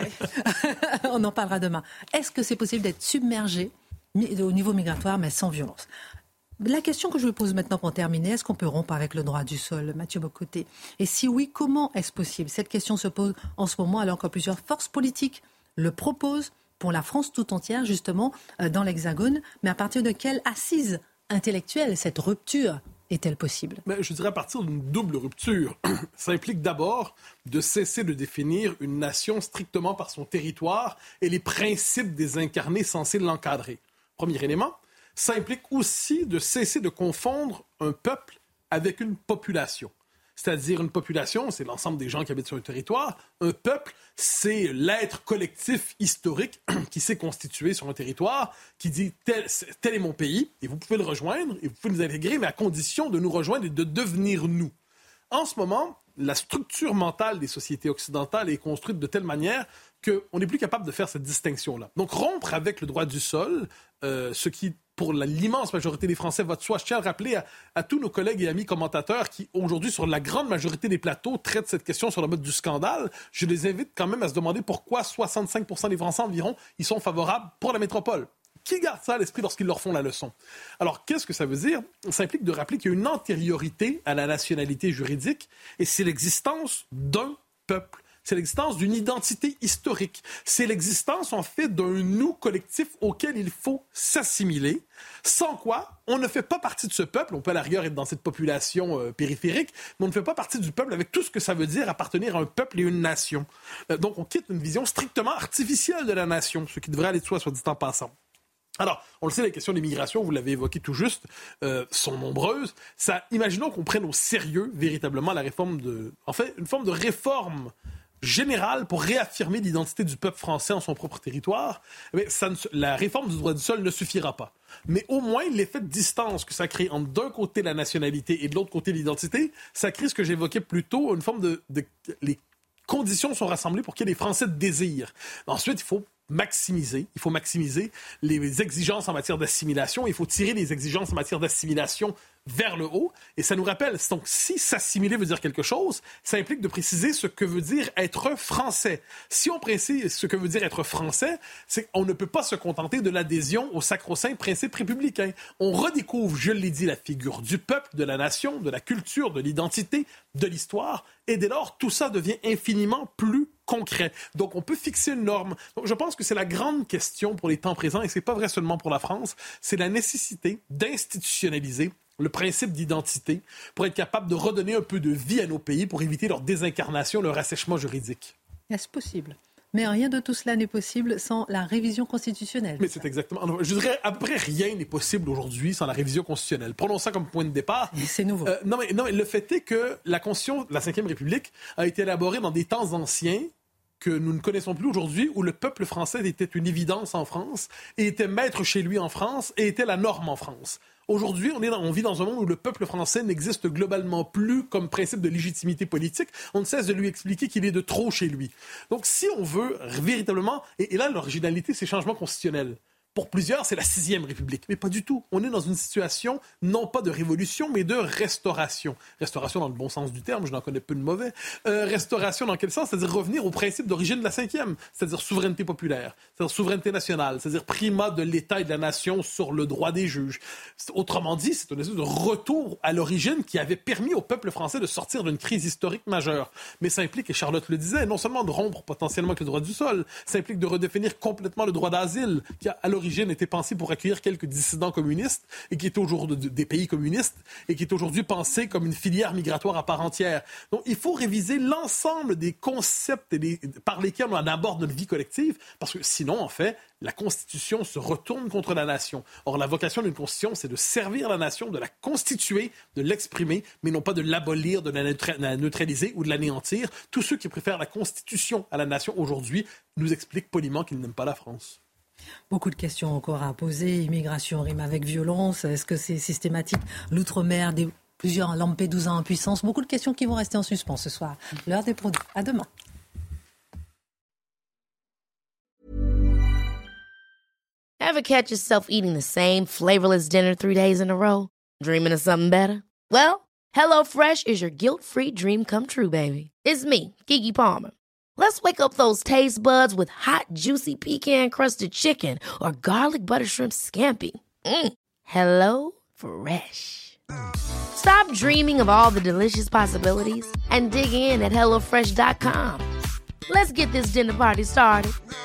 On en parlera demain. Est-ce que c'est possible d'être submergé au niveau migratoire, mais sans violence ? La question que je vous pose maintenant pour terminer, est-ce qu'on peut rompre avec le droit du sol, Mathieu Bocoté ? Et si oui, comment est-ce possible ? Cette question se pose en ce moment alors que plusieurs forces politiques le proposent pour la France tout entière, justement, dans l'Hexagone. Mais à partir de quelle assise intellectuelle cette rupture est-elle possible ? Mais je dirais à partir d'une double rupture. Ça implique d'abord de cesser de définir une nation strictement par son territoire et les principes désincarnés censés l'encadrer. Premier élément. Ça implique aussi de cesser de confondre un peuple avec une population. C'est-à-dire une population, c'est l'ensemble des gens qui habitent sur un territoire. Un peuple, c'est l'être collectif historique qui s'est constitué sur un territoire, qui dit tel est mon pays, et vous pouvez le rejoindre, et vous pouvez nous intégrer, mais à condition de nous rejoindre et de devenir nous. En ce moment, la structure mentale des sociétés occidentales est construite de telle manière qu'on n'est plus capable de faire cette distinction-là. Donc rompre avec le droit du sol, ce qui pour l'immense majorité des Français va de soi. Je tiens à le rappeler à tous nos collègues et amis commentateurs qui, aujourd'hui, sur la grande majorité des plateaux, traitent cette question sur le mode du scandale. Je les invite quand même à se demander pourquoi 65% des Français environ ils sont favorables pour la métropole. Qui garde ça à l'esprit lorsqu'ils leur font la leçon? Alors, qu'est-ce que ça veut dire? Ça implique de rappeler qu'il y a une antériorité à la nationalité juridique et c'est l'existence d'un peuple. C'est l'existence d'une identité historique. C'est l'existence, en fait, d'un nous collectif auquel il faut s'assimiler, sans quoi on ne fait pas partie de ce peuple. On peut à la rigueur être dans cette population périphérique, mais on ne fait pas partie du peuple avec tout ce que ça veut dire appartenir à un peuple et une nation. Donc, on quitte une vision strictement artificielle de la nation, ce qui devrait aller de soi, soit dit en passant. Alors, on le sait, les questions d'immigration, vous l'avez évoqué tout juste, sont nombreuses. Imaginons qu'on prenne au sérieux, véritablement, la réforme une forme de réforme générale pour réaffirmer l'identité du peuple français en son propre territoire. Mais la réforme du droit du sol ne suffira pas. Mais au moins, l'effet de distance que ça crée entre d'un côté la nationalité et de l'autre côté l'identité, ça crée ce que j'évoquais plus tôt, une forme les conditions sont rassemblées pour qu'il y ait des Français de désir. Ensuite, il faut maximiser les exigences en matière d'assimilation. Il faut tirer les exigences en matière d'assimilation vers le haut. Et ça nous rappelle, donc si s'assimiler veut dire quelque chose, ça implique de préciser ce que veut dire être français. Si on précise ce que veut dire être français, c'est qu'on ne peut pas se contenter de l'adhésion au sacro-saint principe républicain. On redécouvre, je l'ai dit, la figure du peuple, de la nation, de la culture, de l'identité, de l'histoire. Et dès lors, tout ça devient infiniment plus concret. Donc, on peut fixer une norme. Donc, je pense que c'est la grande question pour les temps présents, et c'est pas vrai seulement pour la France, c'est la nécessité d'institutionnaliser le principe d'identité pour être capable de redonner un peu de vie à nos pays pour éviter leur désincarnation, leur assèchement juridique. Est-ce possible? Mais rien de tout cela n'est possible sans la révision constitutionnelle. Mais c'est exactement... Je dirais, à peu près rien n'est possible aujourd'hui sans la révision constitutionnelle. Prenons ça comme point de départ. Mais c'est nouveau. Non, mais le fait est que la Constitution de la Ve République a été élaborée dans des temps anciens que nous ne connaissons plus aujourd'hui, où le peuple français était une évidence en France, et était maître chez lui en France, et était la norme en France. Aujourd'hui, on vit dans un monde où le peuple français n'existe globalement plus comme principe de légitimité politique. On ne cesse de lui expliquer qu'il est de trop chez lui. Donc, si on veut véritablement... Et là, l'originalité, c'est changement constitutionnel. Pour plusieurs, c'est la 6e République. Mais pas du tout. On est dans une situation, non pas de révolution, mais de restauration. Restauration dans le bon sens du terme, je n'en connais peu de mauvais. Restauration dans quel sens? C'est-à-dire revenir au principe d'origine de la 5e, c'est-à-dire souveraineté populaire, c'est-à-dire souveraineté nationale, c'est-à-dire primat de l'État et de la nation sur le droit des juges. Autrement dit, c'est une espèce de retour à l'origine qui avait permis au peuple français de sortir d'une crise historique majeure. Mais ça implique, et Charlotte le disait, non seulement de rompre potentiellement avec le droit du sol, ça implique de redéfinir complètement le droit d'asile, qui à l'origine était pensé pour accueillir quelques dissidents communistes et qui est aujourd'hui des pays communistes et qui est aujourd'hui pensé comme une filière migratoire à part entière. Donc, il faut réviser l'ensemble des concepts par lesquels on aborde notre vie collective, parce que sinon, en fait, la Constitution se retourne contre la nation. Or, la vocation d'une Constitution, c'est de servir la nation, de la constituer, de l'exprimer, mais non pas de l'abolir, de la neutraliser ou de l'anéantir. Tous ceux qui préfèrent la Constitution à la nation aujourd'hui nous expliquent poliment qu'ils n'aiment pas la France. Beaucoup de questions encore à poser. Immigration rime avec violence. Est-ce que c'est systématique? L'outre-mer, plusieurs Lampedusa en puissance. Beaucoup de questions qui vont rester en suspens ce soir. L'heure des produits. À demain. Ever catch yourself eating the same flavorless dinner 3 days in a row? Dreaming of something better? Well, HelloFresh is your guilt-free dream come true, baby. It's me, Keke Palmer. Let's wake up those taste buds with hot, juicy pecan-crusted chicken or garlic butter shrimp scampi. Hello Fresh. Stop dreaming of all the delicious possibilities and dig in at HelloFresh.com. Let's get this dinner party started.